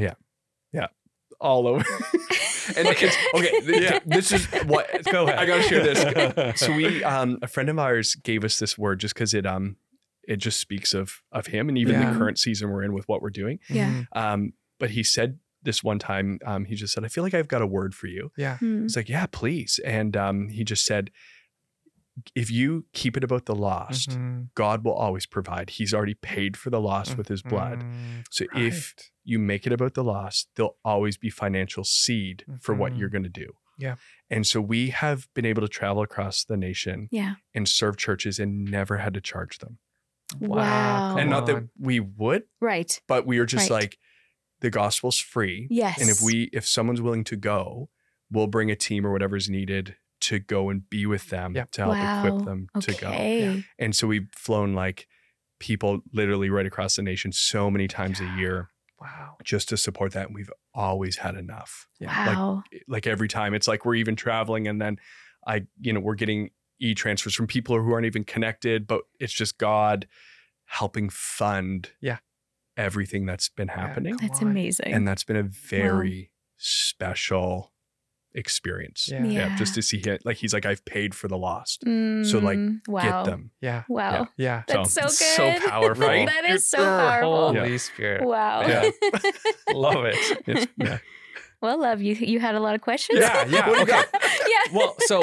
[SPEAKER 1] All over. And it's okay.
[SPEAKER 3] Yeah.
[SPEAKER 1] This is what
[SPEAKER 3] Go ahead.
[SPEAKER 1] I gotta share this. So we, a friend of ours gave us this word just because it just speaks of him and even
[SPEAKER 3] Yeah.
[SPEAKER 1] the current season we're in with what we're doing.
[SPEAKER 2] Yeah.
[SPEAKER 3] Mhm.
[SPEAKER 1] But he said this one time, he just said, I feel like I've got a word for you.
[SPEAKER 3] Yeah.
[SPEAKER 2] Hmm.
[SPEAKER 1] It's like, yeah, please. And he just said, if you keep it about the lost,
[SPEAKER 3] Mhm.
[SPEAKER 1] God will always provide. He's already paid for the lost with his blood.
[SPEAKER 3] Mhm.
[SPEAKER 1] So if
[SPEAKER 3] Right.
[SPEAKER 1] you make it about the lost, there'll always be financial seed for what
[SPEAKER 3] Mhm.
[SPEAKER 1] you're going to do.
[SPEAKER 3] Yeah.
[SPEAKER 1] And so we have been able to travel across the nation
[SPEAKER 2] Yeah.
[SPEAKER 1] and serve churches and never had to charge them.
[SPEAKER 2] Wow.
[SPEAKER 1] And not that
[SPEAKER 3] on.
[SPEAKER 1] we would,
[SPEAKER 2] Right.
[SPEAKER 1] but we are just
[SPEAKER 2] Right.
[SPEAKER 1] like, the gospel's free.
[SPEAKER 2] Yes.
[SPEAKER 1] And if someone's willing to go, we'll bring a team or whatever's needed to go and be with them
[SPEAKER 3] Yeah.
[SPEAKER 1] to help equip them to go.
[SPEAKER 2] Okay.
[SPEAKER 1] And so we've flown like people literally right across the nation so many times a year
[SPEAKER 3] Wow.
[SPEAKER 1] just to support that. And we've always had enough.
[SPEAKER 2] Wow.
[SPEAKER 1] Like every time it's like we're even traveling and then we're getting e-transfers from people who aren't even connected, but it's just God helping fund
[SPEAKER 3] Yeah.
[SPEAKER 1] everything that's been happening.
[SPEAKER 3] come
[SPEAKER 2] That's
[SPEAKER 3] on.
[SPEAKER 2] amazing.
[SPEAKER 1] And that's been a very special experience.
[SPEAKER 3] Yeah.
[SPEAKER 2] Yeah.
[SPEAKER 1] Just to see it. Like he's like, I've paid for the lost. So like
[SPEAKER 2] wow.
[SPEAKER 1] get them.
[SPEAKER 3] Yeah.
[SPEAKER 2] Wow.
[SPEAKER 3] Yeah.
[SPEAKER 2] That's so good.
[SPEAKER 3] So powerful.
[SPEAKER 1] Right?
[SPEAKER 2] That is so powerful.
[SPEAKER 3] Holy Spirit.
[SPEAKER 2] Wow.
[SPEAKER 1] Yeah.
[SPEAKER 3] Love it.
[SPEAKER 1] Yeah.
[SPEAKER 2] Well, love, you had a lot of questions.
[SPEAKER 3] Yeah. Yeah. Okay.
[SPEAKER 2] Yeah.
[SPEAKER 3] Well, so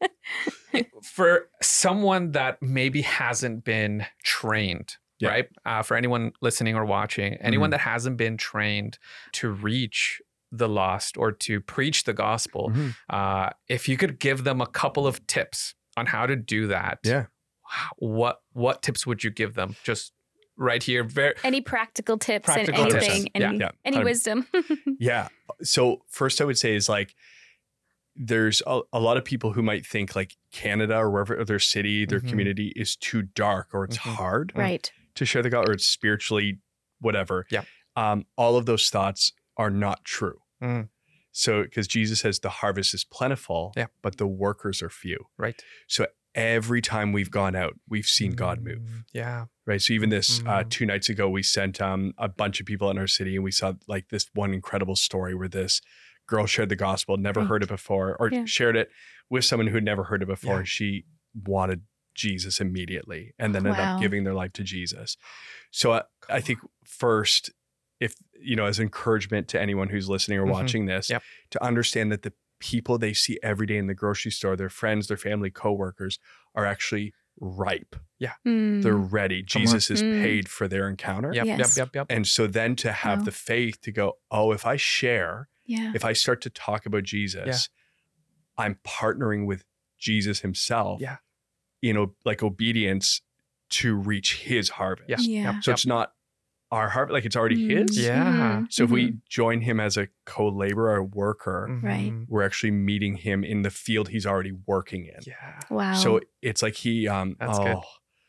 [SPEAKER 3] for someone that maybe hasn't been trained,
[SPEAKER 1] Yeah.
[SPEAKER 3] right? For anyone listening or watching, anyone that hasn't been trained to reach the lost or to preach the gospel,
[SPEAKER 1] Mhm.
[SPEAKER 3] if you could give them a couple of tips on how to do that,
[SPEAKER 1] Yeah.
[SPEAKER 3] what tips would you give them? Just right here, very
[SPEAKER 2] Any practical tips
[SPEAKER 3] Practical
[SPEAKER 2] and
[SPEAKER 3] tips.
[SPEAKER 2] anything,
[SPEAKER 3] Yeah.
[SPEAKER 2] any,
[SPEAKER 1] Yeah.
[SPEAKER 2] any
[SPEAKER 1] 100%.
[SPEAKER 2] wisdom.
[SPEAKER 1] Yeah. So first I would say is like, there's a lot of people who might think like Canada or wherever their city, their
[SPEAKER 3] Mhm.
[SPEAKER 1] community is too dark or it's
[SPEAKER 3] Mhm.
[SPEAKER 1] hard
[SPEAKER 2] Right.
[SPEAKER 1] to share the gospel or it's spiritually whatever.
[SPEAKER 3] Yeah.
[SPEAKER 1] All of those thoughts are not true.
[SPEAKER 3] Mm.
[SPEAKER 1] So because Jesus says the harvest is plentiful,
[SPEAKER 3] Yeah.
[SPEAKER 1] but the workers are few.
[SPEAKER 3] right.
[SPEAKER 1] So every time we've gone out, we've seen God move.
[SPEAKER 3] Yeah.
[SPEAKER 1] Right. So even this
[SPEAKER 3] Mhm.
[SPEAKER 1] 2 nights ago, we sent a bunch of people in our city and we saw like this one incredible story where this girl shared the gospel, never
[SPEAKER 2] Right.
[SPEAKER 1] heard it before, or
[SPEAKER 2] Yeah.
[SPEAKER 1] shared it with someone who had never heard it before.
[SPEAKER 3] Yeah.
[SPEAKER 1] And she wanted Jesus immediately and then ended
[SPEAKER 2] Wow.
[SPEAKER 1] up giving their life to Jesus. So I think first, if, as encouragement to anyone who's listening or
[SPEAKER 3] Mhm.
[SPEAKER 1] watching this,
[SPEAKER 3] Yep.
[SPEAKER 1] to understand that the people they see every day in the grocery store, their friends, their family, coworkers are actually ripe.
[SPEAKER 2] Mm.
[SPEAKER 1] They're ready.
[SPEAKER 3] Come on.
[SPEAKER 1] Jesus is
[SPEAKER 2] Mm.
[SPEAKER 1] paid for their encounter.
[SPEAKER 3] Yep.
[SPEAKER 2] Yes.
[SPEAKER 3] Yep.
[SPEAKER 1] And so then to have
[SPEAKER 2] Wow.
[SPEAKER 1] the faith to go, oh, if I share,
[SPEAKER 2] Yeah.
[SPEAKER 1] if I start to talk about Jesus, I'm partnering with Jesus himself,
[SPEAKER 3] Yeah.
[SPEAKER 1] like obedience to reach his harvest.
[SPEAKER 3] Yeah.
[SPEAKER 2] Yeah.
[SPEAKER 3] Yep.
[SPEAKER 1] So it's not our harvest, like it's already his.
[SPEAKER 3] Yeah.
[SPEAKER 2] Mhm.
[SPEAKER 1] So if
[SPEAKER 2] Mhm.
[SPEAKER 1] we join him as a co-laborer or worker,
[SPEAKER 2] Right.
[SPEAKER 3] Mhm.
[SPEAKER 1] we're actually meeting him in the field he's already working in.
[SPEAKER 3] Yeah.
[SPEAKER 2] Wow.
[SPEAKER 1] So it's like he,
[SPEAKER 3] That's good.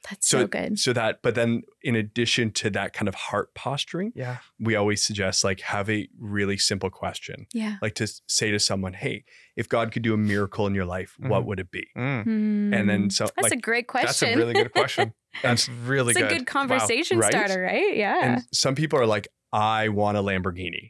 [SPEAKER 2] That's so good.
[SPEAKER 1] So that, but then in addition to that kind of heart posturing,
[SPEAKER 3] Yeah.
[SPEAKER 1] we always suggest like have a really simple question.
[SPEAKER 2] Yeah.
[SPEAKER 1] Like to say to someone, hey, if God could do a miracle in your life, what would it be?
[SPEAKER 3] Mm.
[SPEAKER 1] And then so
[SPEAKER 2] That's
[SPEAKER 1] like,
[SPEAKER 2] a great question.
[SPEAKER 3] That's a really good question. That's really
[SPEAKER 2] It's
[SPEAKER 3] good.
[SPEAKER 2] a good conversation
[SPEAKER 1] Right?
[SPEAKER 2] starter, right? Yeah.
[SPEAKER 1] and some people are like, I want a Lamborghini.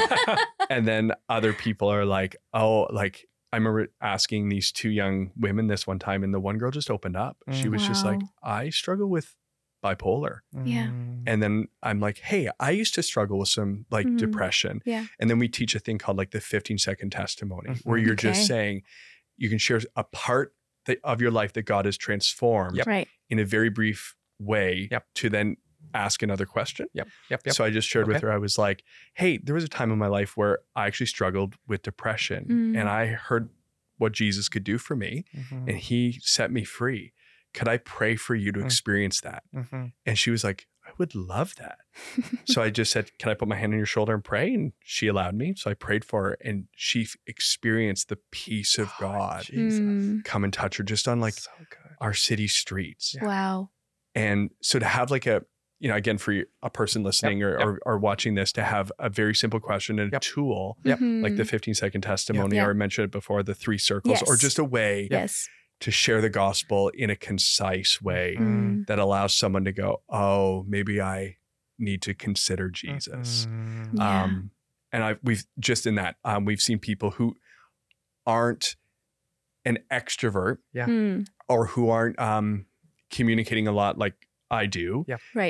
[SPEAKER 1] And then other people are like, oh, like I remember asking these two young women this one time, and the one girl just opened up. She was just like,
[SPEAKER 2] Wow.
[SPEAKER 1] I struggle with bipolar.
[SPEAKER 2] Yeah.
[SPEAKER 1] And then I'm like, hey, I used to struggle with some like
[SPEAKER 2] Mhm.
[SPEAKER 1] depression.
[SPEAKER 2] Yeah.
[SPEAKER 1] And then we teach a thing called like the 15-second testimony, where you're
[SPEAKER 2] Okay.
[SPEAKER 1] just saying, you can share a part of your life that God has transformed
[SPEAKER 2] Right.
[SPEAKER 1] in a very brief way
[SPEAKER 3] Yep.
[SPEAKER 1] to then ask another question.
[SPEAKER 3] Yep.
[SPEAKER 1] So I just shared with
[SPEAKER 3] Okay.
[SPEAKER 1] her, I was like, hey, there was a time in my life where I actually struggled with depression,
[SPEAKER 2] Mm.
[SPEAKER 1] and I heard what Jesus could do for me,
[SPEAKER 3] Mm-hmm.
[SPEAKER 1] and he set me free. Could I pray for you to
[SPEAKER 3] Mm.
[SPEAKER 1] experience that?
[SPEAKER 3] Mm-hmm.
[SPEAKER 1] And she was like, I would love that. So I just said, can I put my hand on your shoulder and pray? And she allowed me. So I prayed for her, and she experienced the peace of God
[SPEAKER 3] Jesus.
[SPEAKER 2] Mm.
[SPEAKER 1] come and touch her just on like
[SPEAKER 3] so good.
[SPEAKER 1] our city streets.
[SPEAKER 3] Yeah.
[SPEAKER 2] Wow.
[SPEAKER 1] And so to have like a, you know, again, for a person listening or watching this, to have a very simple question and a
[SPEAKER 3] Yep.
[SPEAKER 1] tool,
[SPEAKER 3] Yep.
[SPEAKER 1] like the
[SPEAKER 2] Mhm.
[SPEAKER 1] 15-second testimony,
[SPEAKER 2] Yeah.
[SPEAKER 1] or I mentioned it before, the 3 circles, or
[SPEAKER 2] Yes.
[SPEAKER 1] just a way
[SPEAKER 2] Yes.
[SPEAKER 1] to share the gospel in a concise way
[SPEAKER 2] Mm.
[SPEAKER 1] that allows someone to go, oh, maybe I need to consider Jesus.
[SPEAKER 3] Mhm.
[SPEAKER 2] Yeah.
[SPEAKER 1] And we've just in that, we've seen people who aren't an extrovert
[SPEAKER 3] Yeah.
[SPEAKER 2] Mm.
[SPEAKER 1] or who aren't communicating a lot like I do.
[SPEAKER 3] Yeah.
[SPEAKER 2] Right.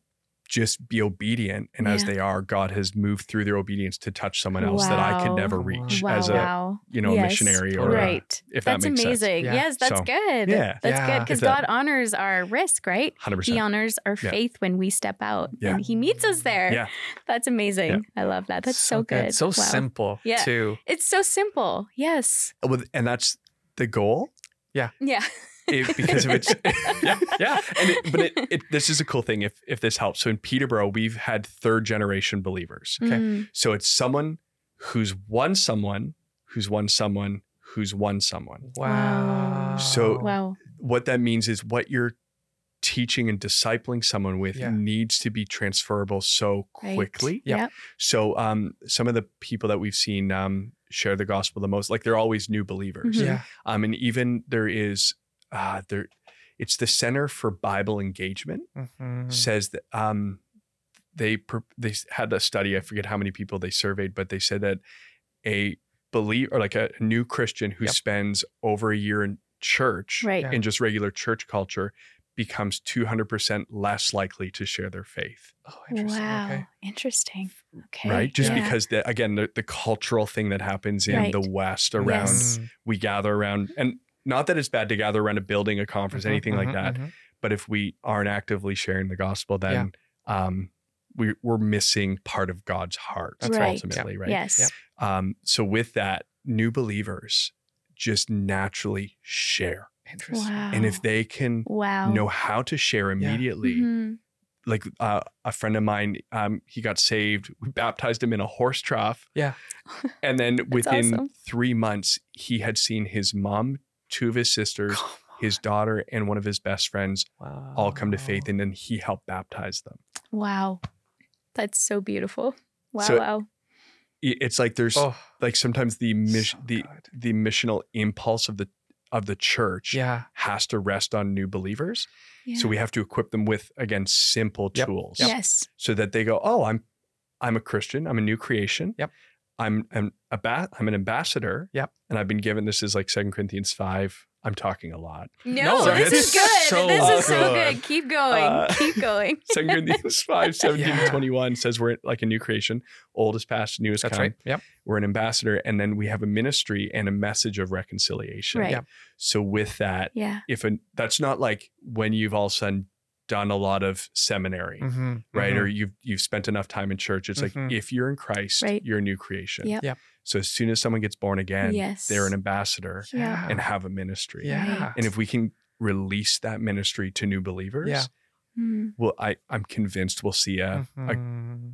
[SPEAKER 1] Just be obedient. And as
[SPEAKER 2] Yeah.
[SPEAKER 1] they are, God has moved through their obedience to touch someone else that I could
[SPEAKER 2] Wow.
[SPEAKER 1] never reach
[SPEAKER 2] Wow.
[SPEAKER 1] as a,
[SPEAKER 2] Wow.
[SPEAKER 1] you know,
[SPEAKER 2] Yes.
[SPEAKER 1] missionary or
[SPEAKER 2] right.
[SPEAKER 1] if that
[SPEAKER 2] That's
[SPEAKER 1] makes sense.
[SPEAKER 2] amazing.
[SPEAKER 3] Yeah.
[SPEAKER 2] Yes, that's
[SPEAKER 1] So,
[SPEAKER 2] good.
[SPEAKER 1] yeah.
[SPEAKER 2] That's
[SPEAKER 3] Yeah.
[SPEAKER 2] good because
[SPEAKER 1] If that-
[SPEAKER 2] God honors our risk, right?
[SPEAKER 1] 100%.
[SPEAKER 2] He honors our
[SPEAKER 1] Yeah.
[SPEAKER 2] faith when we step out,
[SPEAKER 1] Yeah.
[SPEAKER 2] and He meets us there.
[SPEAKER 1] Yeah.
[SPEAKER 2] That's amazing.
[SPEAKER 1] Yeah.
[SPEAKER 2] I love that. That's so good.
[SPEAKER 3] So
[SPEAKER 2] Wow.
[SPEAKER 3] simple
[SPEAKER 2] Yeah.
[SPEAKER 3] too.
[SPEAKER 2] It's so simple. Yes.
[SPEAKER 1] And that's the goal.
[SPEAKER 2] Yeah.
[SPEAKER 1] Because if it's
[SPEAKER 3] Yeah.
[SPEAKER 1] but this is a cool thing if this helps. So in Peterborough, we've had 3rd-generation believers.
[SPEAKER 3] Okay.
[SPEAKER 2] Mm.
[SPEAKER 1] So it's someone who's won someone, who's won someone, who's won someone.
[SPEAKER 3] Wow.
[SPEAKER 1] So-
[SPEAKER 2] Wow.
[SPEAKER 1] What that means is what you're teaching and discipling someone with
[SPEAKER 3] Yeah.
[SPEAKER 1] needs to be transferable so
[SPEAKER 2] Right.
[SPEAKER 1] quickly.
[SPEAKER 3] Yep.
[SPEAKER 2] Yep.
[SPEAKER 1] So some of the people that we've seen share the gospel the most, like they're always new believers.
[SPEAKER 2] Mhm.
[SPEAKER 3] Yeah.
[SPEAKER 1] And even there is it's the Center for Bible Engagement
[SPEAKER 3] Mhm.
[SPEAKER 1] says that they had a study. I forget how many people they surveyed, but they said that a believer or like a new Christian who
[SPEAKER 3] Yep.
[SPEAKER 1] spends over a year in church
[SPEAKER 2] Right.
[SPEAKER 3] Yeah.
[SPEAKER 1] in just regular church culture becomes 200% less likely to share their faith.
[SPEAKER 3] Oh, interesting.
[SPEAKER 2] Wow.
[SPEAKER 3] Okay.
[SPEAKER 2] Interesting. Okay.
[SPEAKER 1] Right. Just
[SPEAKER 2] Yeah.
[SPEAKER 1] because the cultural thing that happens in
[SPEAKER 2] Right.
[SPEAKER 1] the West around
[SPEAKER 2] Yes.
[SPEAKER 1] we gather around, and not that it's bad to gather around a building, a conference,
[SPEAKER 3] Mhm,
[SPEAKER 1] anything
[SPEAKER 3] mhm,
[SPEAKER 1] like that.
[SPEAKER 3] mhm.
[SPEAKER 1] But if we aren't actively sharing the gospel, then we're missing part of God's heart.
[SPEAKER 2] That's right.
[SPEAKER 1] Ultimately, right?
[SPEAKER 2] Yes.
[SPEAKER 3] Yep.
[SPEAKER 1] So with that, new believers just naturally share.
[SPEAKER 3] Interesting.
[SPEAKER 2] Wow.
[SPEAKER 1] And if they can
[SPEAKER 2] Wow.
[SPEAKER 1] know how to share immediately,
[SPEAKER 2] Mhm.
[SPEAKER 1] like a friend of mine, he got saved. We baptized him in a horse trough.
[SPEAKER 3] Yeah.
[SPEAKER 1] And then within
[SPEAKER 2] awesome.
[SPEAKER 1] 3 months, he had seen his mom, 2 of his sisters,
[SPEAKER 3] Come
[SPEAKER 1] his daughter, and one of his best friends
[SPEAKER 3] on.
[SPEAKER 1] all come to faith. And then he helped baptize them.
[SPEAKER 2] Wow. That's so beautiful. Wow.
[SPEAKER 1] So-
[SPEAKER 2] Wow.
[SPEAKER 1] It's like there's
[SPEAKER 3] Oh,
[SPEAKER 1] like sometimes the
[SPEAKER 3] so good.
[SPEAKER 1] the missional impulse of the church
[SPEAKER 3] Yeah.
[SPEAKER 1] has to rest on new believers.
[SPEAKER 2] Yeah.
[SPEAKER 1] So we have to equip them with, again, simple
[SPEAKER 3] Yep.
[SPEAKER 1] tools
[SPEAKER 2] Yes.
[SPEAKER 1] so that they go, oh, I'm a Christian. I'm a new creation.
[SPEAKER 3] Yep.
[SPEAKER 1] I'm an ambassador.
[SPEAKER 3] Yep.
[SPEAKER 1] And I've been given, this is like 2 Corinthians 5. I'm talking a lot.
[SPEAKER 2] No,
[SPEAKER 3] No,
[SPEAKER 2] this
[SPEAKER 1] it's
[SPEAKER 2] is good.
[SPEAKER 3] so
[SPEAKER 2] This is so
[SPEAKER 1] good.
[SPEAKER 2] good. Keep going. Keep going.
[SPEAKER 1] 2 Corinthians 5, 17
[SPEAKER 3] Yeah.
[SPEAKER 1] to 21 says we're like a new creation. Old is past, new is
[SPEAKER 3] That's
[SPEAKER 1] come.
[SPEAKER 3] right. Yep.
[SPEAKER 1] We're an ambassador. And then we have a ministry and a message of reconciliation.
[SPEAKER 2] Right.
[SPEAKER 3] Yeah.
[SPEAKER 1] So with that,
[SPEAKER 2] Yeah.
[SPEAKER 1] that's not like when you've all of a sudden done a lot of seminary,
[SPEAKER 3] Mhm,
[SPEAKER 1] right?
[SPEAKER 3] mhm.
[SPEAKER 1] Or you've spent enough time in church. It's
[SPEAKER 3] Mhm.
[SPEAKER 1] like if you're in Christ,
[SPEAKER 2] Right.
[SPEAKER 1] you're a new creation.
[SPEAKER 2] Yep.
[SPEAKER 3] Yep.
[SPEAKER 1] So as soon as someone gets born again,
[SPEAKER 2] Yes.
[SPEAKER 1] they're an ambassador
[SPEAKER 2] Yeah.
[SPEAKER 1] and have a ministry.
[SPEAKER 3] Yeah.
[SPEAKER 2] Right.
[SPEAKER 1] And if we can release that ministry to new believers,
[SPEAKER 3] Yeah.
[SPEAKER 2] Mm.
[SPEAKER 1] well, I'm convinced we'll see a
[SPEAKER 3] Mhm.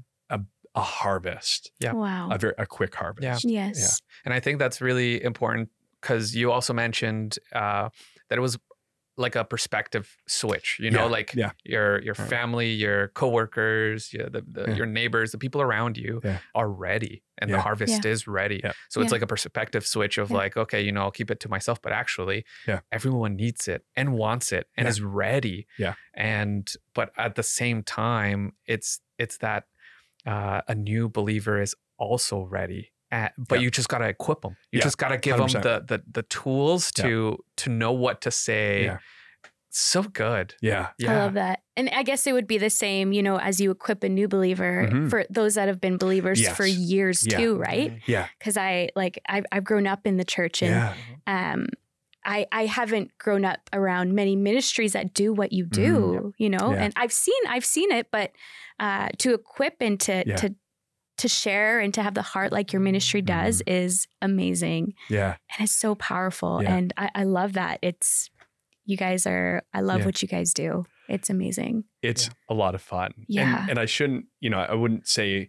[SPEAKER 1] harvest,
[SPEAKER 3] Yeah.
[SPEAKER 2] Wow.
[SPEAKER 1] a quick harvest.
[SPEAKER 2] Yes.
[SPEAKER 3] And I think that's really important because you also mentioned that it was like a perspective switch, you know, like your family, your coworkers, your neighbors, the people around you are ready, and the harvest is ready. So it's like a perspective switch of like, okay, you know, I'll keep it to myself, but actually everyone needs it and wants it and is ready. But at the same time, it's that a new believer is also ready. But you just got to equip them. You just got to give 100%. them the tools to know what to say. So good.
[SPEAKER 2] I love that. And I guess it would be the same, you know, as you equip a new believer for those that have been believers for years too, right? Because I've grown up in the church, and I haven't grown up around many ministries that do what you do, you know, and I've seen it, but to equip and to share and to have the heart like your ministry does is amazing. And it's so powerful. And I love that. I love what you guys do. It's amazing.
[SPEAKER 1] It's a lot of fun. And I shouldn't, you know, I wouldn't say,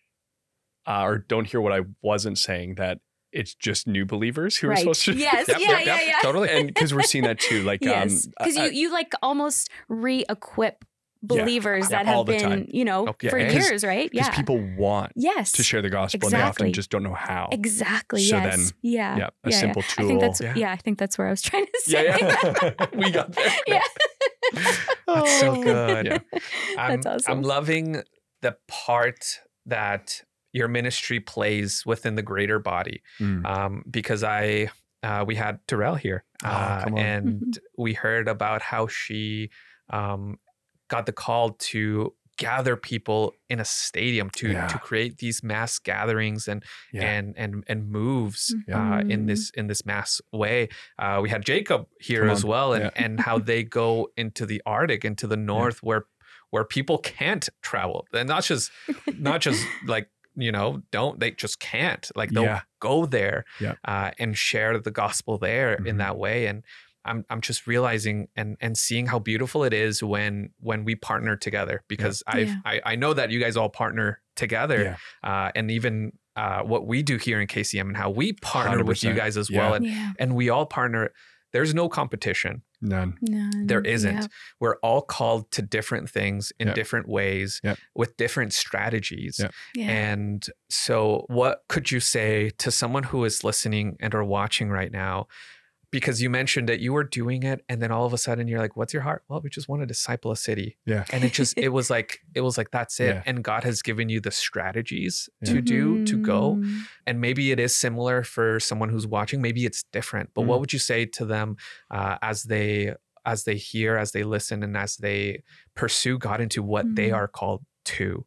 [SPEAKER 1] or don't hear what I wasn't saying, that it's just new believers who are supposed to.
[SPEAKER 2] Yes.
[SPEAKER 1] Totally. And because we're seeing that too. Like,
[SPEAKER 2] because you like almost re-equip believers that have been, you know, for years, right?
[SPEAKER 1] Because people want to share the gospel and they often just don't know how.
[SPEAKER 2] Exactly.
[SPEAKER 1] So then, a simple tool.
[SPEAKER 2] I think that's where I was trying to say.
[SPEAKER 1] We got there.
[SPEAKER 3] That's so good.
[SPEAKER 2] That's awesome.
[SPEAKER 3] I'm loving the part that your ministry plays within the greater body, because we had Terrell here, and we heard about how she got the call to gather people in a stadium to create these mass gatherings and moves in this mass way. We had Jacob here as well, and how they go into the Arctic, into the north, where people can't travel, and not just like, you know, they just can't, like, they'll go there and share the gospel there in that way. And I'm just realizing and seeing how beautiful it is when we partner together, because I know that you guys all partner together, and even what we do here in KCM and how we partner 100%. With you guys as well, and we all partner. There's no competition.
[SPEAKER 1] None.
[SPEAKER 3] There isn't. We're all called to different things in different ways with different strategies. And so what could you say to someone who is listening and or watching right now? Because you mentioned that you were doing it, and then all of a sudden you're like, what's your heart? Well, we just want to disciple a city. And it was like, that's it. And God has given you the strategies to go. And maybe it is similar for someone who's watching. Maybe it's different. But what would you say to them as they hear, as they listen, and as they pursue God into what they are called to?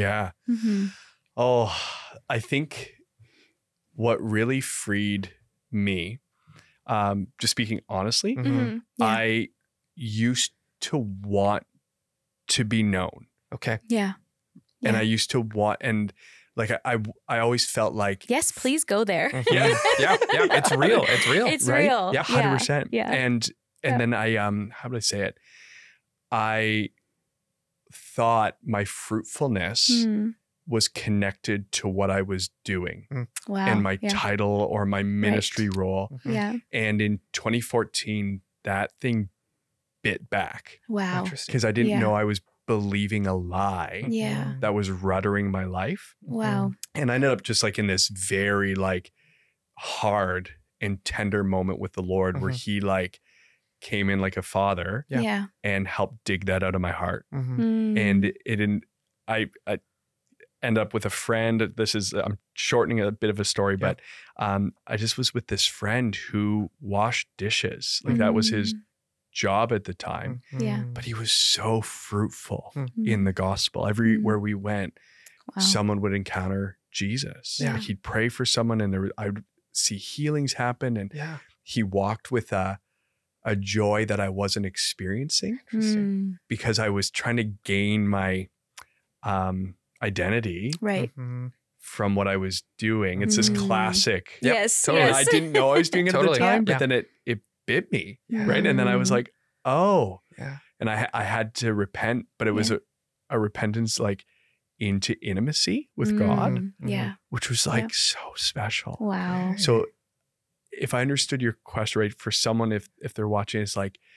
[SPEAKER 1] Oh, I think what really freed me, just speaking honestly, I used to want to be known.
[SPEAKER 3] Okay.
[SPEAKER 1] And I used to want, and like, I always felt like,
[SPEAKER 2] yes, please go there.
[SPEAKER 3] It's real.
[SPEAKER 2] It's
[SPEAKER 1] right?
[SPEAKER 2] real.
[SPEAKER 1] Yeah. 100%. And then I, how would I say it? I thought my fruitfulness was connected to what I was doing and my title or my ministry role. And in 2014, that thing bit back.
[SPEAKER 2] Wow.
[SPEAKER 1] Because I didn't know I was believing a lie that was ruddering my life.
[SPEAKER 2] Wow.
[SPEAKER 1] And I ended up just like in this very like hard and tender moment with the Lord where he like came in like a father and helped dig that out of my heart. And it didn't, I end up with a friend. I'm shortening a bit of a story, but I just was with this friend who washed dishes. Like that was his job at the time. But he was so fruitful in the gospel. Everywhere we went, someone would encounter Jesus. Like he'd pray for someone and I would see healings happen. And he walked with a joy that I wasn't experiencing because I was trying to gain my identity from what I was doing. It's this classic.
[SPEAKER 3] Totally.
[SPEAKER 1] I didn't know I was doing it at the time, but then it bit me. Right. And then I was like, oh, and I had to repent, but it was a repentance like into intimacy with God, which was like so special.
[SPEAKER 2] Wow.
[SPEAKER 1] So if I understood your question right, for someone, if they're watching, it's like,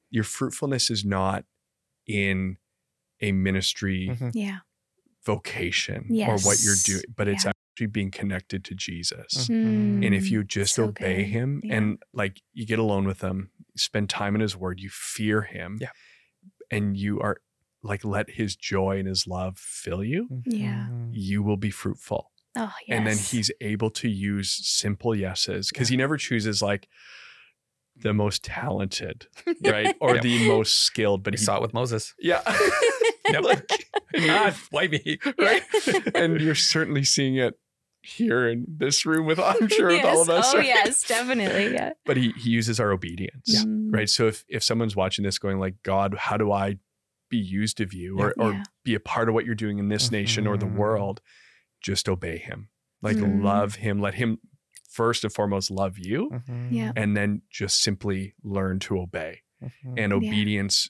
[SPEAKER 1] your fruitfulness is not in a ministry
[SPEAKER 2] Yeah.
[SPEAKER 1] vocation
[SPEAKER 2] Yes.
[SPEAKER 1] or what you're doing, but it's
[SPEAKER 2] Yeah.
[SPEAKER 1] actually being connected to Jesus.
[SPEAKER 2] Mm.
[SPEAKER 1] And if you just
[SPEAKER 2] So
[SPEAKER 1] obey
[SPEAKER 2] good.
[SPEAKER 1] him
[SPEAKER 2] Yeah.
[SPEAKER 1] and like you get alone with him, spend time in his word, you fear him, and you are like, let his joy and his love fill you,
[SPEAKER 2] Yeah.
[SPEAKER 1] you will be fruitful.
[SPEAKER 2] Oh, yes.
[SPEAKER 1] And then he's able to use simple yeses because he never chooses like the most talented, right? Or the most skilled, but
[SPEAKER 3] We
[SPEAKER 1] he
[SPEAKER 3] saw it with Moses.
[SPEAKER 1] Yeah.
[SPEAKER 3] Like, God, why me?
[SPEAKER 1] Right. And you're certainly seeing it here in this room with, I'm sure, with all of us.
[SPEAKER 2] Oh,
[SPEAKER 1] right?
[SPEAKER 2] yes, definitely. Yeah.
[SPEAKER 1] But he uses our obedience, right? So if someone's watching this going like, God, how do I be used of you or be a part of what you're doing in this nation or the world? Just obey him. Like love him. Let him first and foremost love you.
[SPEAKER 2] Yeah.
[SPEAKER 1] And then just simply learn to obey. And obedience,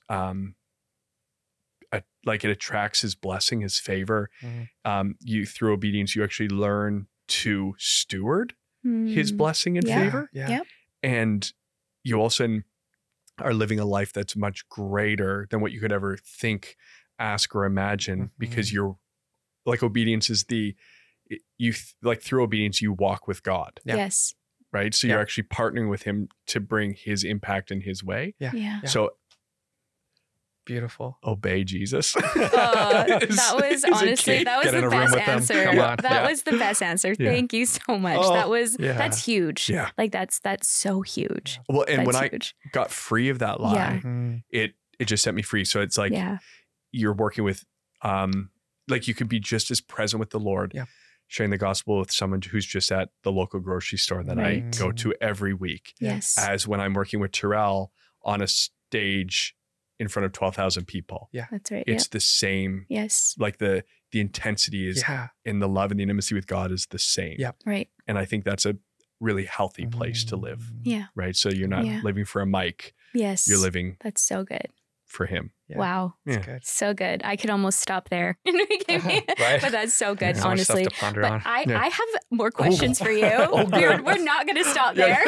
[SPEAKER 1] like it attracts his blessing, his favor. You through obedience, you actually learn to steward his blessing and favor.
[SPEAKER 3] Yeah.
[SPEAKER 1] And you also are living a life that's much greater than what you could ever think, ask, or imagine, because you're like, obedience is like through obedience, you walk with God.
[SPEAKER 2] Yes.
[SPEAKER 1] Right. So you're actually partnering with him to bring his impact in his way.
[SPEAKER 2] Yeah.
[SPEAKER 1] So
[SPEAKER 3] beautiful.
[SPEAKER 1] Obey Jesus.
[SPEAKER 2] That was honestly, that was the best answer. That was the best answer. Thank you so much. That's huge.
[SPEAKER 1] Yeah.
[SPEAKER 2] Like that's so huge.
[SPEAKER 1] Well, and
[SPEAKER 2] that's
[SPEAKER 1] when
[SPEAKER 2] huge.
[SPEAKER 1] I got free of that lie, it just set me free. So it's like you're working with, like you could be just as present with the Lord, sharing the gospel with someone who's just at the local grocery store that I go to every week.
[SPEAKER 2] Yes.
[SPEAKER 1] As when I'm working with Terrell on a stage in front of 12,000 people.
[SPEAKER 3] Yeah.
[SPEAKER 2] That's right.
[SPEAKER 1] It's the same.
[SPEAKER 2] Yes.
[SPEAKER 1] Like the intensity is in the love and the intimacy with God is the same.
[SPEAKER 3] Yeah.
[SPEAKER 2] Right.
[SPEAKER 1] And I think that's a really healthy place to live.
[SPEAKER 2] Yeah.
[SPEAKER 1] Right. So you're not living for a mic.
[SPEAKER 2] Yes.
[SPEAKER 1] You're living
[SPEAKER 2] That's so good.
[SPEAKER 1] for him.
[SPEAKER 3] Yeah.
[SPEAKER 2] Wow.
[SPEAKER 3] That's good.
[SPEAKER 2] So good. I could almost stop there. But that's so good,
[SPEAKER 3] So much
[SPEAKER 2] honestly.
[SPEAKER 3] stuff to ponder
[SPEAKER 2] But
[SPEAKER 3] on.
[SPEAKER 2] I have more questions for you. We're not going to stop there.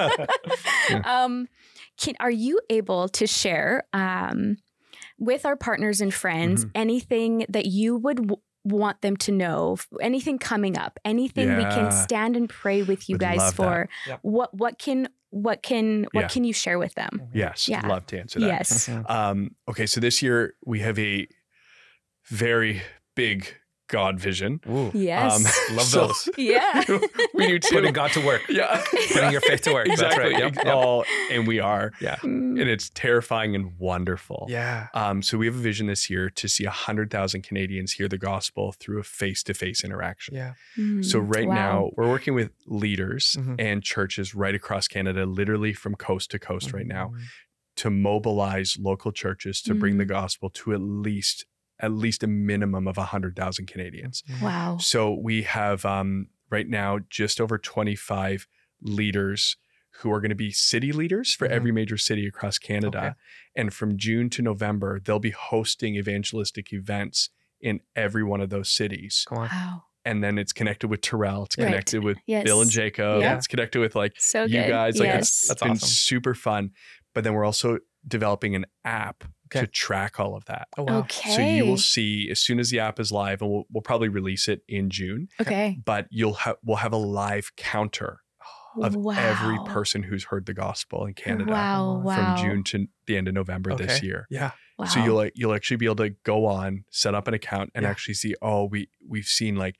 [SPEAKER 2] Are you able to share with our partners and friends anything that you would want them to know, anything coming up, anything we can stand and pray with you guys for? What can you share with them?
[SPEAKER 1] Yes. Love to answer that.
[SPEAKER 2] Yes.
[SPEAKER 1] Okay. So this year we have a very big God vision.
[SPEAKER 3] Ooh.
[SPEAKER 2] Yes.
[SPEAKER 3] Love those.
[SPEAKER 2] Yeah.
[SPEAKER 1] We do too.
[SPEAKER 3] Putting God to work.
[SPEAKER 1] Yeah.
[SPEAKER 3] Putting your faith to work.
[SPEAKER 1] Exactly.
[SPEAKER 3] That's right. Yep.
[SPEAKER 1] Oh, and we are.
[SPEAKER 3] Yeah.
[SPEAKER 1] And it's terrifying and wonderful.
[SPEAKER 3] Yeah.
[SPEAKER 1] So we have a vision this year to see 100,000 Canadians hear the gospel through a face-to-face interaction.
[SPEAKER 3] Yeah.
[SPEAKER 1] So right now we're working with leaders and churches right across Canada, literally from coast to coast right now, to mobilize local churches to bring the gospel to at least a minimum of 100,000 Canadians.
[SPEAKER 2] Wow.
[SPEAKER 1] So we have right now just over 25 leaders who are going to be city leaders for every major city across Canada.
[SPEAKER 3] Okay.
[SPEAKER 1] And from June to November, they'll be hosting evangelistic events in every one of those cities.
[SPEAKER 3] Come on.
[SPEAKER 2] Wow.
[SPEAKER 1] And then it's connected with Terrell. It's connected with
[SPEAKER 2] Yes.
[SPEAKER 1] Bill and Jacob.
[SPEAKER 2] Yeah.
[SPEAKER 1] It's connected with like
[SPEAKER 2] So
[SPEAKER 1] you
[SPEAKER 2] good.
[SPEAKER 1] guys. Like
[SPEAKER 2] Yes.
[SPEAKER 1] it's
[SPEAKER 3] That's
[SPEAKER 1] been
[SPEAKER 3] awesome.
[SPEAKER 1] super fun. But then we're also developing an app
[SPEAKER 3] Okay.
[SPEAKER 1] to track all of that.
[SPEAKER 3] Oh, wow.
[SPEAKER 2] Okay.
[SPEAKER 1] So you will see as soon as the app is live, and we'll probably release it in June.
[SPEAKER 2] Okay.
[SPEAKER 1] But we'll have a live counter of every person who's heard the gospel in Canada
[SPEAKER 2] Wow.
[SPEAKER 1] from June to the end of November this
[SPEAKER 3] Okay.
[SPEAKER 1] year.
[SPEAKER 3] Yeah.
[SPEAKER 2] Wow.
[SPEAKER 1] So you'll actually be able to go on, set up an account, and actually see, we've seen like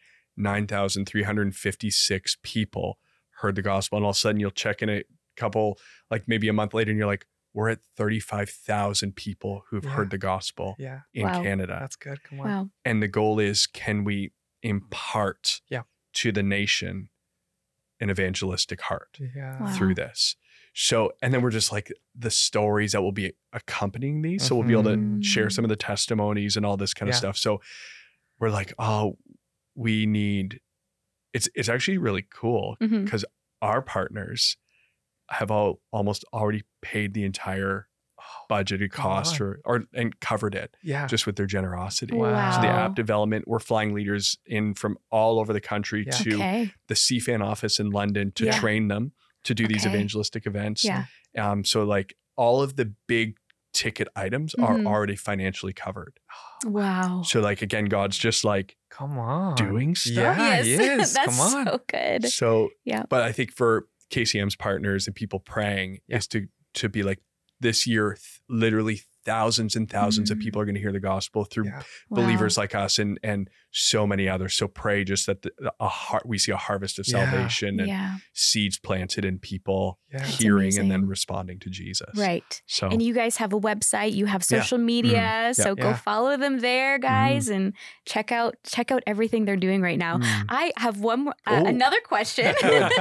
[SPEAKER 1] 9,356 people heard the gospel, and all of a sudden you'll check in a couple, like maybe a month later, and you're like, we're at 35,000 people who've heard the gospel in Canada.
[SPEAKER 3] That's good. Come on.
[SPEAKER 2] Wow.
[SPEAKER 1] And the goal is, can we impart to the nation an evangelistic heart
[SPEAKER 3] Yeah.
[SPEAKER 2] Wow.
[SPEAKER 1] through this? So, and then we're just like the stories that will be accompanying these. So we'll be able to share some of the testimonies and all this kind of stuff. So we're like, we need, it's actually really cool because our partners have almost already paid the entire budgeted cost and covered it just with their generosity.
[SPEAKER 2] Wow.
[SPEAKER 1] So the app development, we're flying leaders in from all over the country to the CFAN office in London to train them to do these evangelistic events.
[SPEAKER 2] Yeah.
[SPEAKER 1] So like all of the big ticket items are already financially covered.
[SPEAKER 2] Wow.
[SPEAKER 1] So like, again, God's just like,
[SPEAKER 3] come on,
[SPEAKER 1] doing stuff.
[SPEAKER 3] Yeah, he is.
[SPEAKER 2] That's
[SPEAKER 3] Come on.
[SPEAKER 2] so good.
[SPEAKER 1] So,
[SPEAKER 2] Yeah.
[SPEAKER 1] But I think for KCM's partners and people praying is to be like, this year, literally thousands and thousands of people are going to hear the gospel through believers like us and so many others. So pray just that we see a harvest of salvation and seeds planted in people hearing and then responding to Jesus.
[SPEAKER 2] Right.
[SPEAKER 1] So,
[SPEAKER 2] and you guys have a website, you have social media, so go follow them there, guys, and check out everything they're doing right now. I have one more, another question.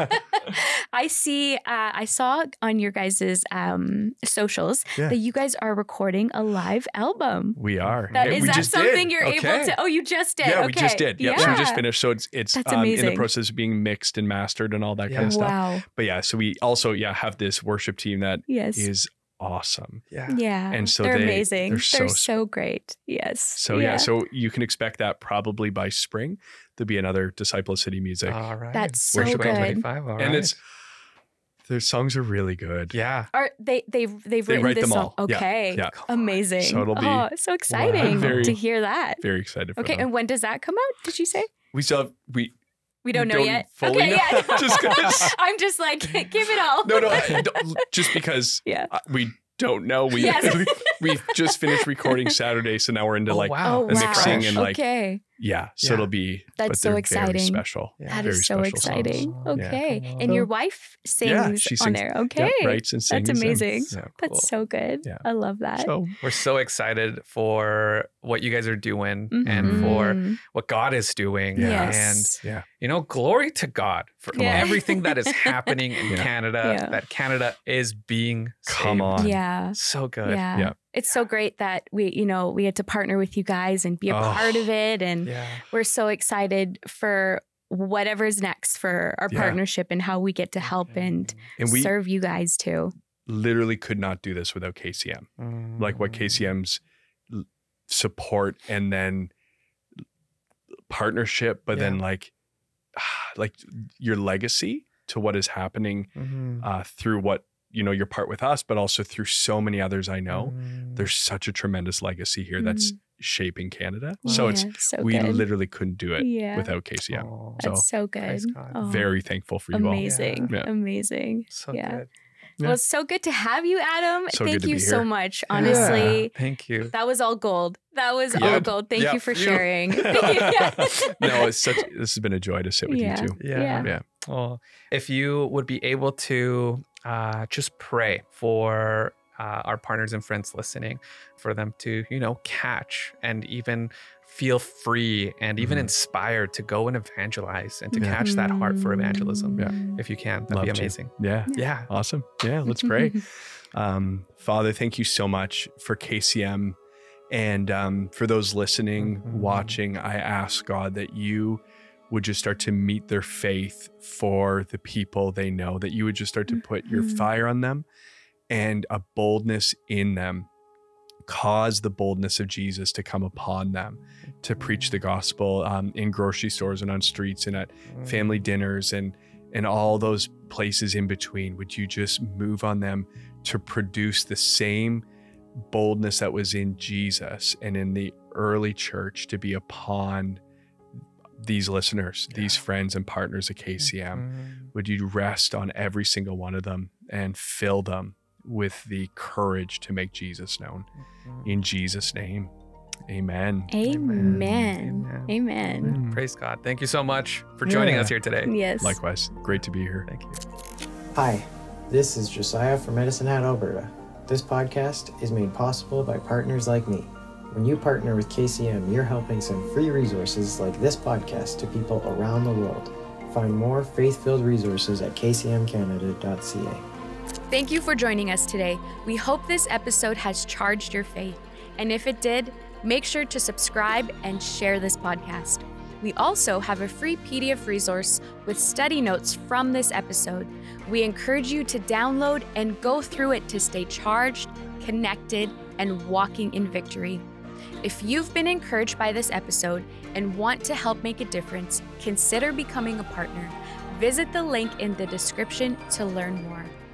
[SPEAKER 2] I saw on your guys' socials that you guys are recording a live album.
[SPEAKER 1] We are.
[SPEAKER 2] Is that something you're able to? Oh, you just did.
[SPEAKER 1] Yeah, we just did. Yep. So we just finished. So it's in the process of being mixed and mastered and all that kind of stuff.
[SPEAKER 2] Wow.
[SPEAKER 1] But yeah, so we also have this worship team that is awesome.
[SPEAKER 2] Yeah.
[SPEAKER 1] And so
[SPEAKER 2] they're amazing.
[SPEAKER 1] They're
[SPEAKER 2] so great. Yes.
[SPEAKER 1] So so you can expect that probably by spring. There'll be another Disciple of City Music.
[SPEAKER 3] All right.
[SPEAKER 2] That's so
[SPEAKER 3] Worship
[SPEAKER 2] good.
[SPEAKER 3] 25. All right.
[SPEAKER 1] And their songs are really good.
[SPEAKER 3] Yeah.
[SPEAKER 2] They've written
[SPEAKER 1] write
[SPEAKER 2] this
[SPEAKER 1] them
[SPEAKER 2] song.
[SPEAKER 1] all.
[SPEAKER 2] Okay.
[SPEAKER 1] Yeah.
[SPEAKER 2] Amazing.
[SPEAKER 1] So it'll be
[SPEAKER 2] so exciting to hear that.
[SPEAKER 1] Very excited for them.
[SPEAKER 2] And when does that come out? Did you say?
[SPEAKER 1] We still have, we
[SPEAKER 2] don't know yet.
[SPEAKER 1] Fully know.
[SPEAKER 2] Yeah.
[SPEAKER 1] Just
[SPEAKER 2] I'm just like, give it all.
[SPEAKER 1] No. Just because we don't know. We've just finished recording Saturday, so now we're into mixing and so it'll be.
[SPEAKER 2] That's so exciting.
[SPEAKER 1] Very special.
[SPEAKER 2] That is so exciting. Songs. Okay, and your wife sings
[SPEAKER 1] she
[SPEAKER 2] on there. Okay,
[SPEAKER 1] writes and sings.
[SPEAKER 2] That's amazing.
[SPEAKER 1] Cool.
[SPEAKER 2] That's so good. Yeah. I love that.
[SPEAKER 1] So
[SPEAKER 3] we're so excited for what you guys are doing and for what God is doing.
[SPEAKER 2] Yes.
[SPEAKER 3] And glory to God for everything that is happening in Canada. That Canada is being saved.
[SPEAKER 1] Come on.
[SPEAKER 2] Yeah.
[SPEAKER 3] So good.
[SPEAKER 2] Yeah. It's so great that we had to partner with you guys and be a part of it. And we're so excited for whatever's next for our partnership and how we get to help and we serve you guys too.
[SPEAKER 1] Literally could not do this without KCM. Like what KCM's support and then partnership, but then like your legacy to what is happening through what, your part with us, but also through so many others I know. There's such a tremendous legacy here that's shaping Canada. So we literally couldn't do it without KCM.
[SPEAKER 2] That's so good.
[SPEAKER 1] Very thankful for you all.
[SPEAKER 2] Amazing.
[SPEAKER 3] So good.
[SPEAKER 2] Well, it's so good to have you, Adam.
[SPEAKER 1] So
[SPEAKER 2] Thank you so much. Honestly,
[SPEAKER 3] thank you.
[SPEAKER 2] That was all gold. All gold. Thank you for sharing.
[SPEAKER 1] No, this has been a joy to sit with you too.
[SPEAKER 3] Yeah. Well, if you would be able to just pray for our partners and friends listening, for them to, catch and even feel free and even inspired to go and evangelize and to catch that heart for evagelism. Yeah. If you can, that'd be amazing.
[SPEAKER 1] Yeah. Awesome. Yeah. Let's pray. Father, thank you so much for KCM and for those listening, watching. I ask God that you would just start to meet their faith for the people they know, that you would just start to put your fire on them and a boldness in them. Cause the boldness of Jesus to come upon them, to preach the gospel in grocery stores and on streets and at family dinners and all those places in between. Would you just move on them to produce the same boldness that was in Jesus and in the early church to be upon these listeners, these friends and partners of KCM? Would you rest on every single one of them and fill them with the courage to make Jesus known? In Jesus' name, amen.
[SPEAKER 2] Amen.
[SPEAKER 3] Praise God. Thank you so much for joining us here today.
[SPEAKER 2] Yes.
[SPEAKER 1] Likewise. Great to be here.
[SPEAKER 3] Thank you.
[SPEAKER 4] Hi, this is Josiah from Medicine Hat, Alberta. This podcast is made possible by partners like me. When you partner with KCM, you're helping send free resources like this podcast to people around the world. Find more faith-filled resources at kcmcanada.ca.
[SPEAKER 2] Thank you for joining us today. We hope this episode has charged your faith. And if it did, make sure to subscribe and share this podcast. We also have a free PDF resource with study notes from this episode. We encourage you to download and go through it to stay charged, connected, and walking in victory. If you've been encouraged by this episode and want to help make a difference, consider becoming a partner. Visit the link in the description to learn more.